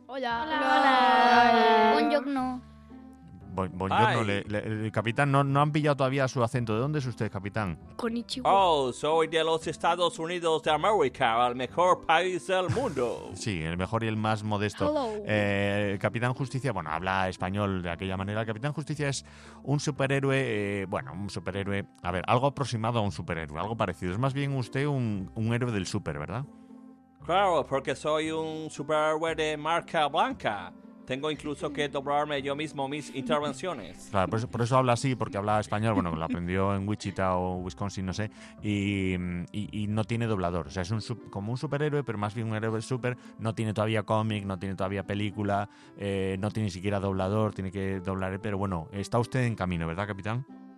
Hola. Buongiorno. Buongiorno. El capitán no han pillado todavía su acento. ¿De dónde es usted, capitán? Konnichiwa. Oh, soy de los Estados Unidos de América, el mejor país del mundo. Sí, el mejor y el más modesto. El Capitán Justicia, bueno, habla español de aquella manera. El Capitán Justicia es un superhéroe, a ver, algo aproximado a un superhéroe, algo parecido. Es más bien usted un héroe del super, ¿verdad? Claro, porque soy un superhéroe de marca blanca. Tengo incluso que doblarme yo mismo mis intervenciones. Claro, por eso habla así, porque habla español, bueno, lo aprendió en Wichita o Wisconsin, no sé, y no tiene doblador. O sea, es como un superhéroe, pero más bien un héroe super. No tiene todavía cómic, no tiene todavía película, no tiene ni siquiera doblador, tiene que doblar, pero bueno, está usted en camino, ¿verdad, capitán?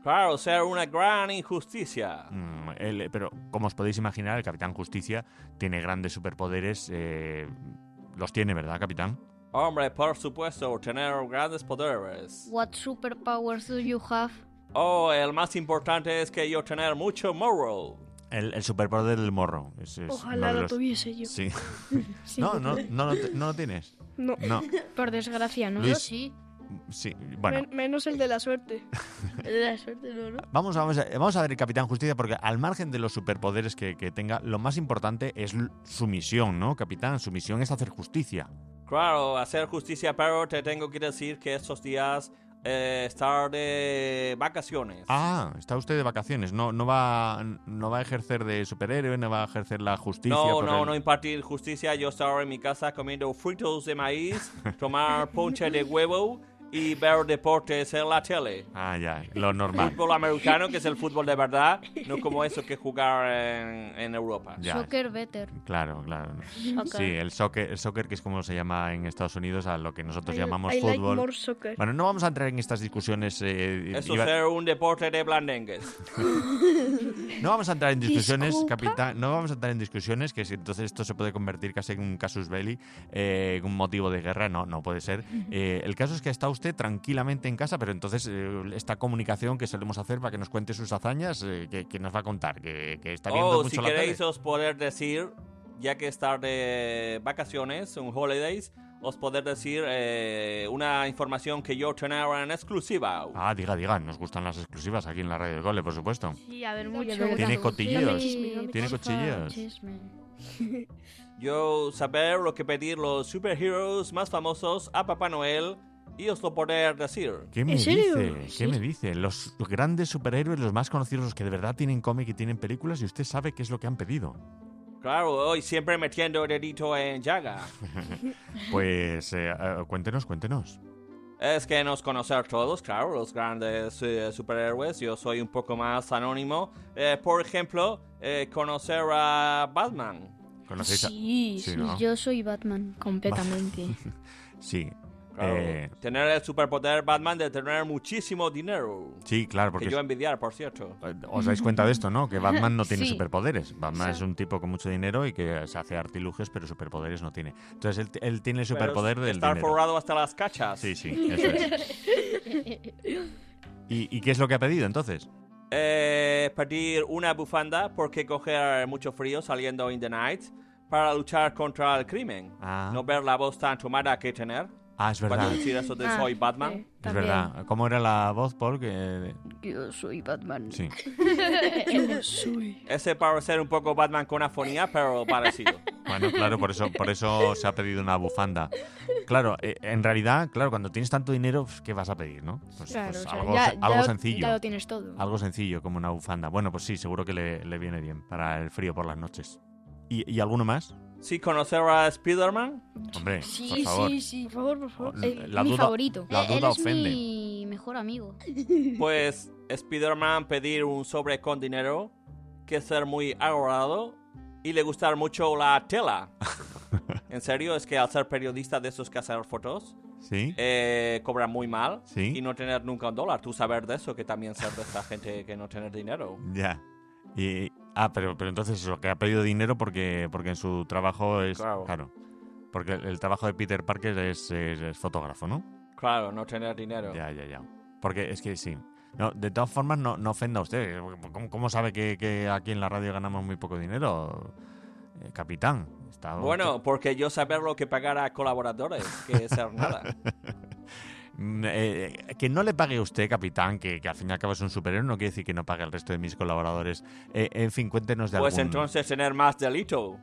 Claro, ser una gran injusticia. Pero, como os podéis imaginar, el Capitán Justicia tiene grandes superpoderes. Los tiene, ¿verdad, Capitán? Hombre, por supuesto, tener grandes poderes. What superpowers do you have? Oh, el más importante es que yo tener mucho morro. El superpoder del morro. Ojalá lo tuviese yo. Sí. Sí. ¿No lo tienes? No. Por desgracia, ¿no? Luis. Yo sí. Sí, bueno. Menos el de la suerte. El de la suerte no. Vamos a ver el Capitán Justicia, porque al margen de los superpoderes que tenga, lo más importante es su misión, ¿no, Capitán? Su misión es hacer justicia. Claro, hacer justicia, pero te tengo que decir que estos días estar de vacaciones. Ah, está usted de vacaciones. No va a ejercer de superhéroe, no va a ejercer la justicia. No impartir justicia. Yo estaba en mi casa comiendo fritos de maíz, tomar ponche de huevo y ver deportes en la tele. Ah, ya, lo normal. Fútbol americano, que es el fútbol de verdad, no como eso que jugar en Europa. Ya. Soccer better. Claro. Soccer. Sí, el soccer, que es como se llama en Estados Unidos, a lo que nosotros llamamos I fútbol. like more soccer. Bueno, no vamos a entrar en estas discusiones. Eso es ser un deporte de blandengues. No vamos a entrar en discusiones, Disculpa. Capitán. No vamos a entrar en discusiones, que si entonces esto se puede convertir casi en un casus belli, un motivo de guerra. No puede ser. El caso es que está usted tranquilamente en casa, pero entonces esta comunicación que solemos hacer para que nos cuente sus hazañas, que nos va a contar, que está viendo mucho si la queréis tele. os poder decir, ya que estar de vacaciones, un holidays, os poder decir una información que yo tenía en exclusiva. Ah, diga, nos gustan las exclusivas aquí en la Radio del Cole, por supuesto. Sí, a ver, mucho. Tiene cotilleos. Chisme. Tiene cotilleos. Yo saber lo que pedir los superheroes más famosos a Papá Noel y os lo poder decir. ¿Qué me ¿En serio? dice? Sí. ¿Qué me dice? Los grandes superhéroes, los más conocidos, los que de verdad tienen cómic y tienen películas, y usted sabe qué es lo que han pedido. Claro, hoy siempre metiendo el dedito en llaga. Pues cuéntenos. Es que nos conocer todos, claro, los grandes superhéroes. Yo soy un poco más anónimo. Por ejemplo, conocer a Batman. ¿Conocéis a...? Sí, ¿no? Yo soy Batman. Completamente. Sí. Claro, tener el superpoder Batman de tener muchísimo dinero. Sí, claro, porque... Que yo envidiar, por cierto. Os dais cuenta de esto, ¿no? Que Batman no tiene Sí. superpoderes. Batman es un tipo con mucho dinero y que se hace artilugios, pero superpoderes no tiene. Entonces él tiene el superpoder del estar dinero. forrado hasta las cachas. Sí, eso es. ¿Y qué es lo que ha pedido entonces? Pedir una bufanda porque coger mucho frío saliendo in the night para luchar contra el crimen. Ah. No ver la voz tan tomada que tener. Ah, es verdad. Cuando decir eso de soy Batman. Es verdad. ¿Cómo era la voz, Paul? Yo soy Batman. Sí. Yo soy. Ese parece ser un poco Batman con afonía, pero parecido. Bueno, claro, por eso se ha pedido una bufanda. Claro, en realidad, cuando tienes tanto dinero, ¿qué vas a pedir, no? Claro, pues o sea, algo sencillo. Ya lo tienes todo. Algo sencillo, como una bufanda. Bueno, pues sí, seguro que le viene bien para el frío por las noches. ¿Y alguno más? Sí, conocer a Spider-Man. Hombre, Sí, por favor. sí. Por favor. La mi duda- favorito. La Él duda es ofende. mi mejor amigo. Pues Spider-Man pedir un sobre con dinero, que ser muy ahorrado y le gustar mucho la tela. En serio, es que al ser periodista de esos que hacen fotos, ¿Sí? cobran muy mal ¿Sí? y no tener nunca un dólar. Tú saber de eso, que también ser de esta gente que no tener dinero. Ya. Pero entonces lo que ha pedido dinero porque en su trabajo es... Claro. Porque el trabajo de Peter Parker es fotógrafo, ¿no? Claro, no tener dinero. Ya. Porque es que sí. No, de todas formas, no ofenda a usted. ¿Cómo sabe que aquí en la radio ganamos muy poco dinero, capitán? Bueno, porque yo saber lo que pagar a colaboradores, que es ser nada. Que no le pague usted, capitán, que al fin y al cabo es un superhéroe, no quiere decir que no pague al resto de mis colaboradores. En fin, cuéntenos de Pues algún... entonces tener más delito.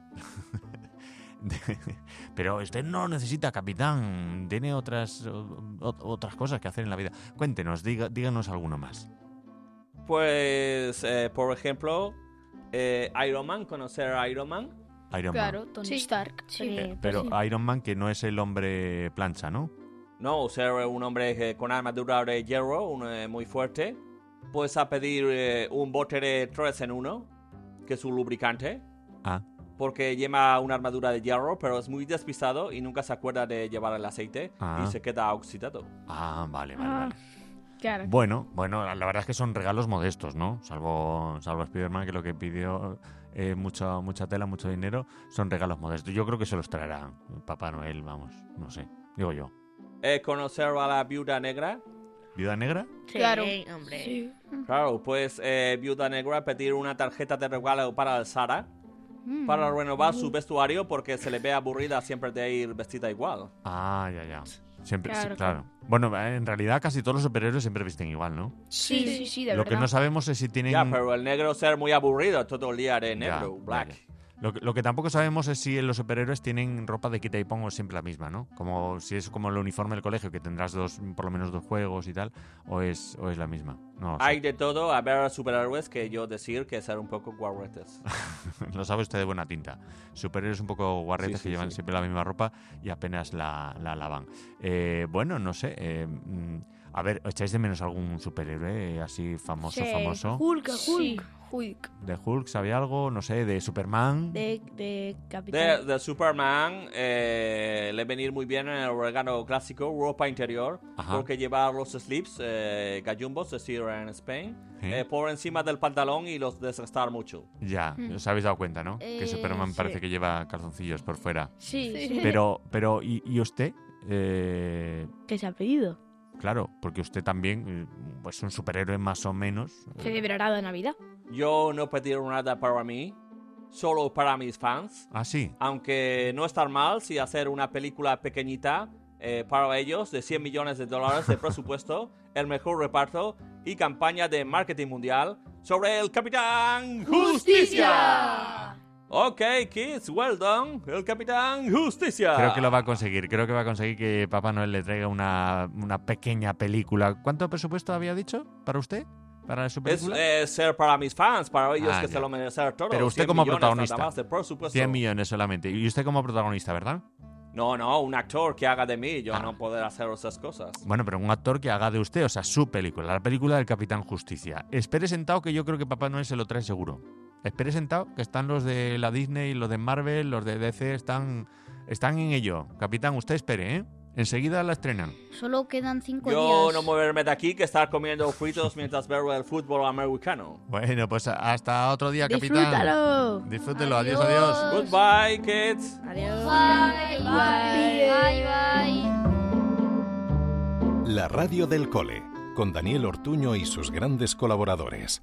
Pero usted no necesita, capitán. Tiene otras cosas que hacer en la vida. Cuéntenos, díganos alguno más. Pues, por ejemplo, Iron Man, conocer a Iron Man. Iron Claro, Man. Tony Stark. Sí. Pero Iron Man, que no es el hombre plancha, ¿no? No, ser un hombre con armadura de hierro, muy fuerte. Pues a pedir un bote de 3 en 1, que es un lubricante. Ah. Porque lleva una armadura de hierro, pero es muy despistado y nunca se acuerda de llevar el aceite y se queda oxidado. Ah, vale. Claro. Bueno, la verdad es que son regalos modestos, ¿no? Salvo Spider-Man, que lo que pidió mucha tela, mucho dinero, son regalos modestos. Yo creo que se los traerá Papá Noel, vamos, no sé, digo yo. ¿Conocer a la Viuda Negra? ¿Viuda Negra? Sí, Claro. hombre. Sí. Claro, pues Viuda Negra pedir una tarjeta de regalo para el Sara para renovar su vestuario porque se le ve aburrida siempre de ir vestida igual. Ah, ya. Siempre, Claro, sí, claro. Bueno, en realidad casi todos los superhéroes siempre visten igual, ¿no? Sí, de Lo verdad. que no sabemos es si tienen... Ya, pero el negro ser muy aburrido todo el día de negro, Ya, black. ya. Lo que tampoco sabemos es si los superhéroes tienen ropa de quita y pongo siempre la misma, ¿no? Como si es como el uniforme del colegio, que tendrás por lo menos 2 juegos y tal, o es la misma. No, Hay de todo, a ver superhéroes que yo decir que ser un poco guarretes. Lo sabe usted de buena tinta. Superhéroes un poco guarretes que llevan siempre la misma ropa y apenas la lavan. Bueno, no sé. A ver, ¿echáis de menos algún superhéroe así famoso? Hulk. Hulk. ¿De Hulk sabe algo? No sé, de Superman. De Capitán. De Superman le venir muy bien en el regalo clásico, ropa interior, Ajá. porque lleva los slips, gallumbos, es decir, en Spain, ¿Sí? por encima del pantalón y los desgastar mucho. Ya, os habéis dado cuenta, ¿no? Que Superman sí. parece que lleva calzoncillos por fuera. Sí. Pero ¿y usted? ¿Qué se ha pedido? Claro, porque usted también, pues un superhéroe más o menos. Celebrará de Navidad. Yo no pedí nada para mí, solo para mis fans. Ah, sí. Aunque no estar mal si hacer una película pequeñita para ellos de $100 millones de presupuesto, el mejor reparto y campaña de marketing mundial sobre el Capitán Justicia. Ok, kids, well done. El Capitán Justicia. Creo que lo va a conseguir. Creo que va a conseguir que Papá Noel le traiga una pequeña película. ¿Cuánto presupuesto había dicho para usted? ¿Para su película? Es ser para mis fans, para ellos que ya. se lo merecen todo. Pero usted 100 como millones protagonista. nada más de presupuesto. 100 millones solamente. Y usted como protagonista, ¿verdad? No, un actor que haga de mí. Yo no poder hacer esas cosas. Bueno, pero un actor que haga de usted, o sea, su película, la película del Capitán Justicia. Espere sentado que yo creo que Papá Noel se lo trae seguro. Espere sentado que están los de la Disney, los de Marvel, los de DC, están en ello. Capitán, usted espere, ¿eh? Enseguida la estrenan. Solo quedan 5 días. Yo no moverme de aquí que estar comiendo fritos mientras veo el fútbol americano. Bueno, pues hasta otro día, Capitán. ¡Disfrútalo! Disfrútelo. Adiós. Goodbye, kids. Adiós. Bye. La radio del cole, con Daniel Ortuño y sus grandes colaboradores.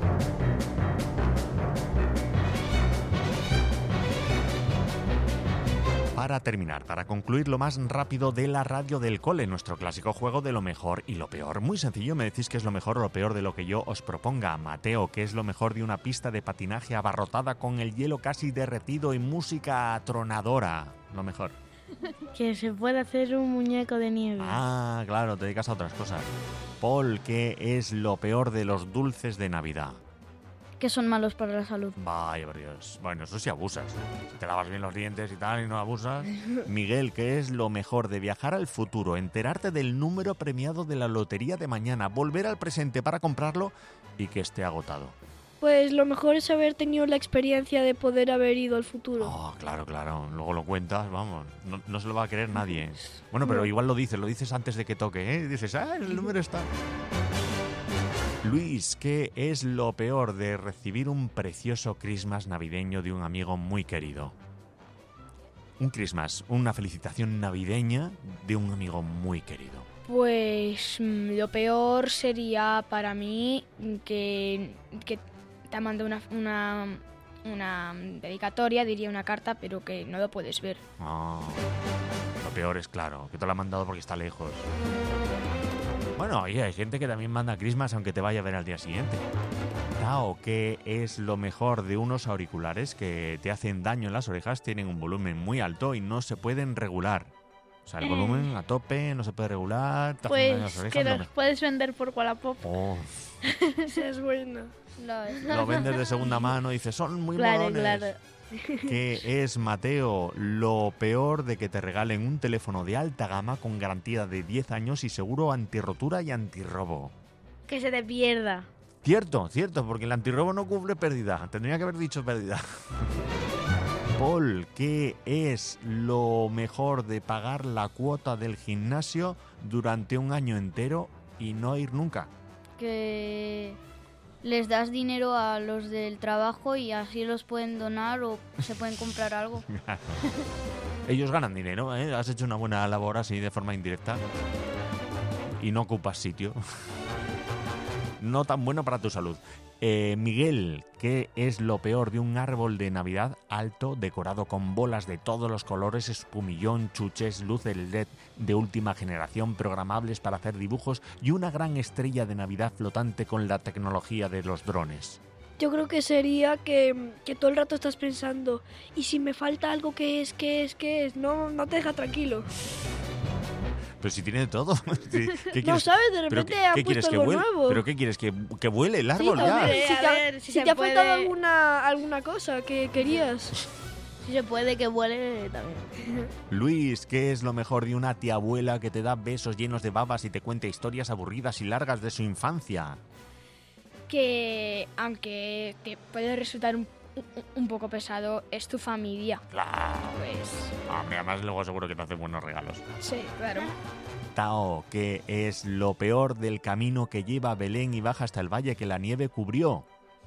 Para terminar, para concluir lo más rápido de la radio del cole, nuestro clásico juego de lo mejor y lo peor. Muy sencillo, me decís qué es lo mejor o lo peor de lo que yo os proponga. Mateo, ¿qué es lo mejor de una pista de patinaje abarrotada con el hielo casi derretido y música atronadora? Lo mejor. Que se puede hacer un muñeco de nieve. Ah, claro, te dedicas a otras cosas. Paul, ¿qué es lo peor de los dulces de Navidad? Que son malos para la salud. Vaya, por Dios. Bueno, eso sí abusas. Si te lavas bien los dientes y tal y no abusas. Miguel, ¿qué es lo mejor de viajar al futuro? Enterarte del número premiado de la lotería de mañana, volver al presente para comprarlo y que esté agotado. Pues lo mejor es haber tenido la experiencia de poder haber ido al futuro. Oh, claro. Luego lo cuentas, vamos. No se lo va a creer nadie. Bueno, pero igual lo dices antes de que toque, ¿eh? Dices, el número está... Luis, ¿qué es lo peor de recibir un precioso Christmas navideño de un amigo muy querido? Un Christmas, una felicitación navideña de un amigo muy querido. Pues lo peor sería para mí que te mande una dedicatoria, diría una carta, pero que no lo puedes ver. Lo peor es claro, que te lo ha mandado porque está lejos. Bueno, y hay gente que también manda Christmas aunque te vaya a ver al día siguiente. Tao, ¿qué es lo mejor de unos auriculares que te hacen daño en las orejas? Tienen un volumen muy alto y no se pueden regular. O sea, el volumen a tope, no se puede regular, te hacen daño en las Pues orejas. que los puedes vender por Wallapop. Oh, Esa es buena. lo vendes de segunda mano y dices, son muy molones. Claro. ¿Qué es, Mateo, lo peor de que te regalen un teléfono de alta gama con garantía de 10 años y seguro antirrotura y antirrobo? Que se te pierda. Cierto, porque el antirrobo no cubre pérdida. Tendría que haber dicho pérdida. Paul, ¿qué es lo mejor de pagar la cuota del gimnasio durante un año entero y no ir nunca? Que les das dinero a los del trabajo y así los pueden donar o se pueden comprar algo. Ellos ganan dinero, ¿eh? Has hecho una buena labor así de forma indirecta. Y no ocupas sitio. No tan bueno para tu salud. Miguel, ¿qué es lo peor de un árbol de Navidad alto, decorado con bolas de todos los colores, espumillón, chuches, luces LED de última generación, programables para hacer dibujos y una gran estrella de Navidad flotante con la tecnología de los drones? Yo creo que sería que todo el rato estás pensando, ¿y si me falta algo? ¿Qué es? No te deja tranquilo. Pero si tiene de todo. ¿Qué no quieres? sabes, de repente ha puesto algo nuevo. ¿Pero qué quieres? ¿Que vuele el árbol sí, ya? Si te ha faltado alguna cosa que querías. Si se puede que vuele también. Luis, ¿qué es lo mejor de una tía abuela que te da besos llenos de babas y te cuenta historias aburridas y largas de su infancia? Que aunque te puede resultar un poco pesado, es tu familia. Claro. Pues... Además luego seguro que te hace buenos regalos. Sí, claro. Tao, ¿qué es lo peor del camino que lleva a Belén y baja hasta el valle que la nieve cubrió?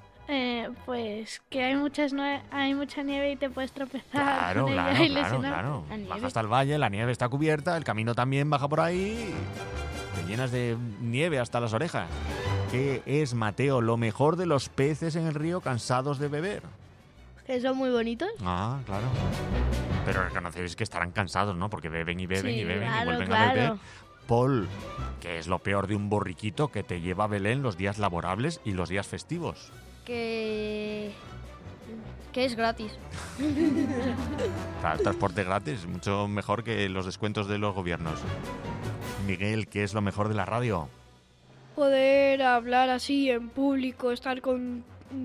Pues que hay mucha nieve y te puedes tropezar. Claro, con ella claro, y claro, lesionar. claro. Baja hasta el valle, la nieve está cubierta, el camino también baja por ahí. Te llenas de nieve hasta las orejas. ¿Qué es, Mateo, lo mejor de los peces en el río cansados de beber? Que son muy bonitos. Ah, claro. Pero reconocéis que estarán cansados, ¿no? Porque beben y beben sí, y beben claro, y vuelven claro. a beber. Paul, ¿qué es lo peor de un borriquito que te lleva a Belén los días laborables y los días festivos? Que es gratis. Claro, el transporte gratis, mucho mejor que los descuentos de los gobiernos. Miguel, ¿qué es lo mejor de la radio? Poder hablar así en público, estar con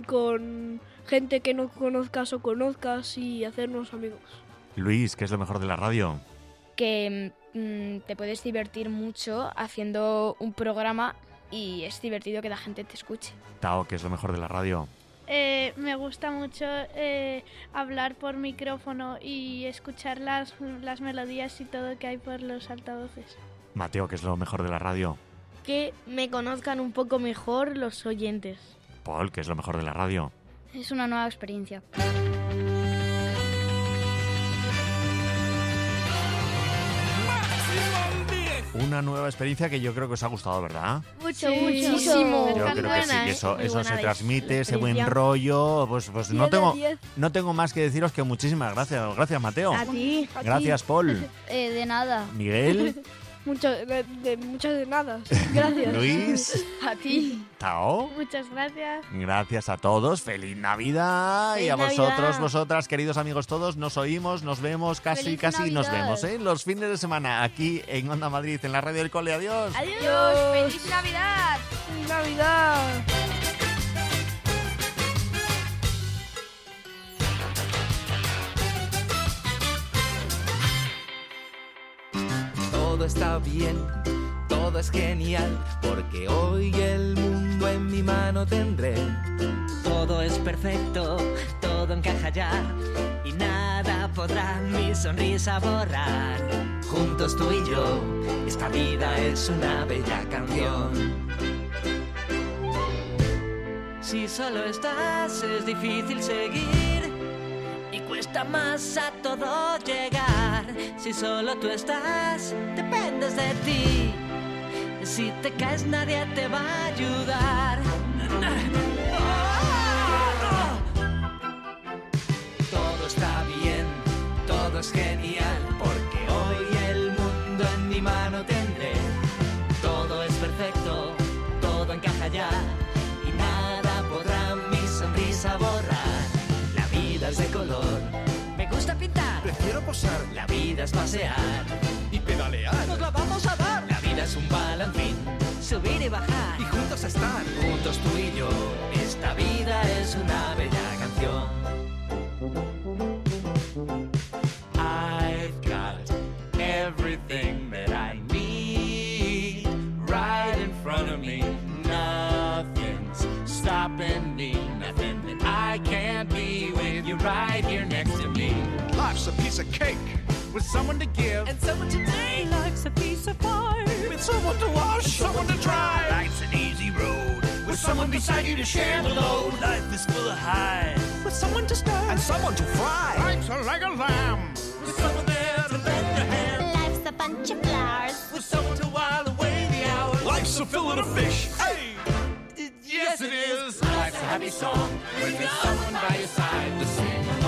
gente que no conozcas o conozcas y hacernos amigos. Luis, ¿qué es lo mejor de la radio? Que te puedes divertir mucho haciendo un programa y es divertido que la gente te escuche. Tao, ¿qué es lo mejor de la radio? Me gusta mucho hablar por micrófono y escuchar las melodías y todo que hay por los altavoces. Mateo, ¿qué es lo mejor de la radio? Que me conozcan un poco mejor los oyentes. Paul, ¿qué es lo mejor de la radio? Es una nueva experiencia. Una nueva experiencia que yo creo que os ha gustado, ¿verdad? Muchísimo. Yo creo que sí, que eso se transmite, ese buen experiencia. rollo. Pues no tengo más que deciros que muchísimas gracias. Gracias, Mateo. A ti. Gracias, Paul. De nada. Miguel. Muchas de nada. Gracias. Luis. A ti. Tao. Muchas gracias. Gracias a todos. ¡Feliz Navidad! ¡Feliz y a vosotros, Navidad! Vosotras, queridos amigos todos, nos oímos, nos vemos, casi nos Navidad! vemos, ¿eh? Los fines de semana aquí en Onda Madrid, en la radio del Cole. Adiós. Adiós. ¡Feliz Navidad! ¡Feliz Navidad! Todo está bien, todo es genial, porque hoy el mundo en mi mano tendré. Todo es perfecto, todo encaja ya, y nada podrá mi sonrisa borrar. Juntos tú y yo, esta vida es una bella canción. Si solo estás es difícil seguir y cuesta más a todo llegar. Si solo tú estás, dependes de ti. Si te caes nadie te va a ayudar. Todo está bien, todo es genial, porque hoy el mundo en mi mano tendré. Todo es perfecto, todo encaja ya, y nada podrá mi sonrisa borrar. La vida es de color, Me gusta pintar, prefiero posar. la vida es pasear, Y pedalear. nos la vamos a dar. La vida es un balancín, Subir y bajar, y juntos estar. Juntos tú y yo, esta vida es una bella canción. I've got everything that I need right in front of me. Nothing's stopping me, nothing that I can't be with you right here next to me. Life's a piece of cake with someone to give. And someone today, life's a piece of pie. With someone to wash, someone to dry. Life's an easy road. With someone beside you to share the load. Life is full of highs. With someone to stir and someone to fry. Life's like a lamb. With someone there to lend a hand. Life's a bunch of flowers. With someone to while away the hours. Life's a fillet of fish. Hey! Yes, it is. Life's a happy song. With someone by your side to sing.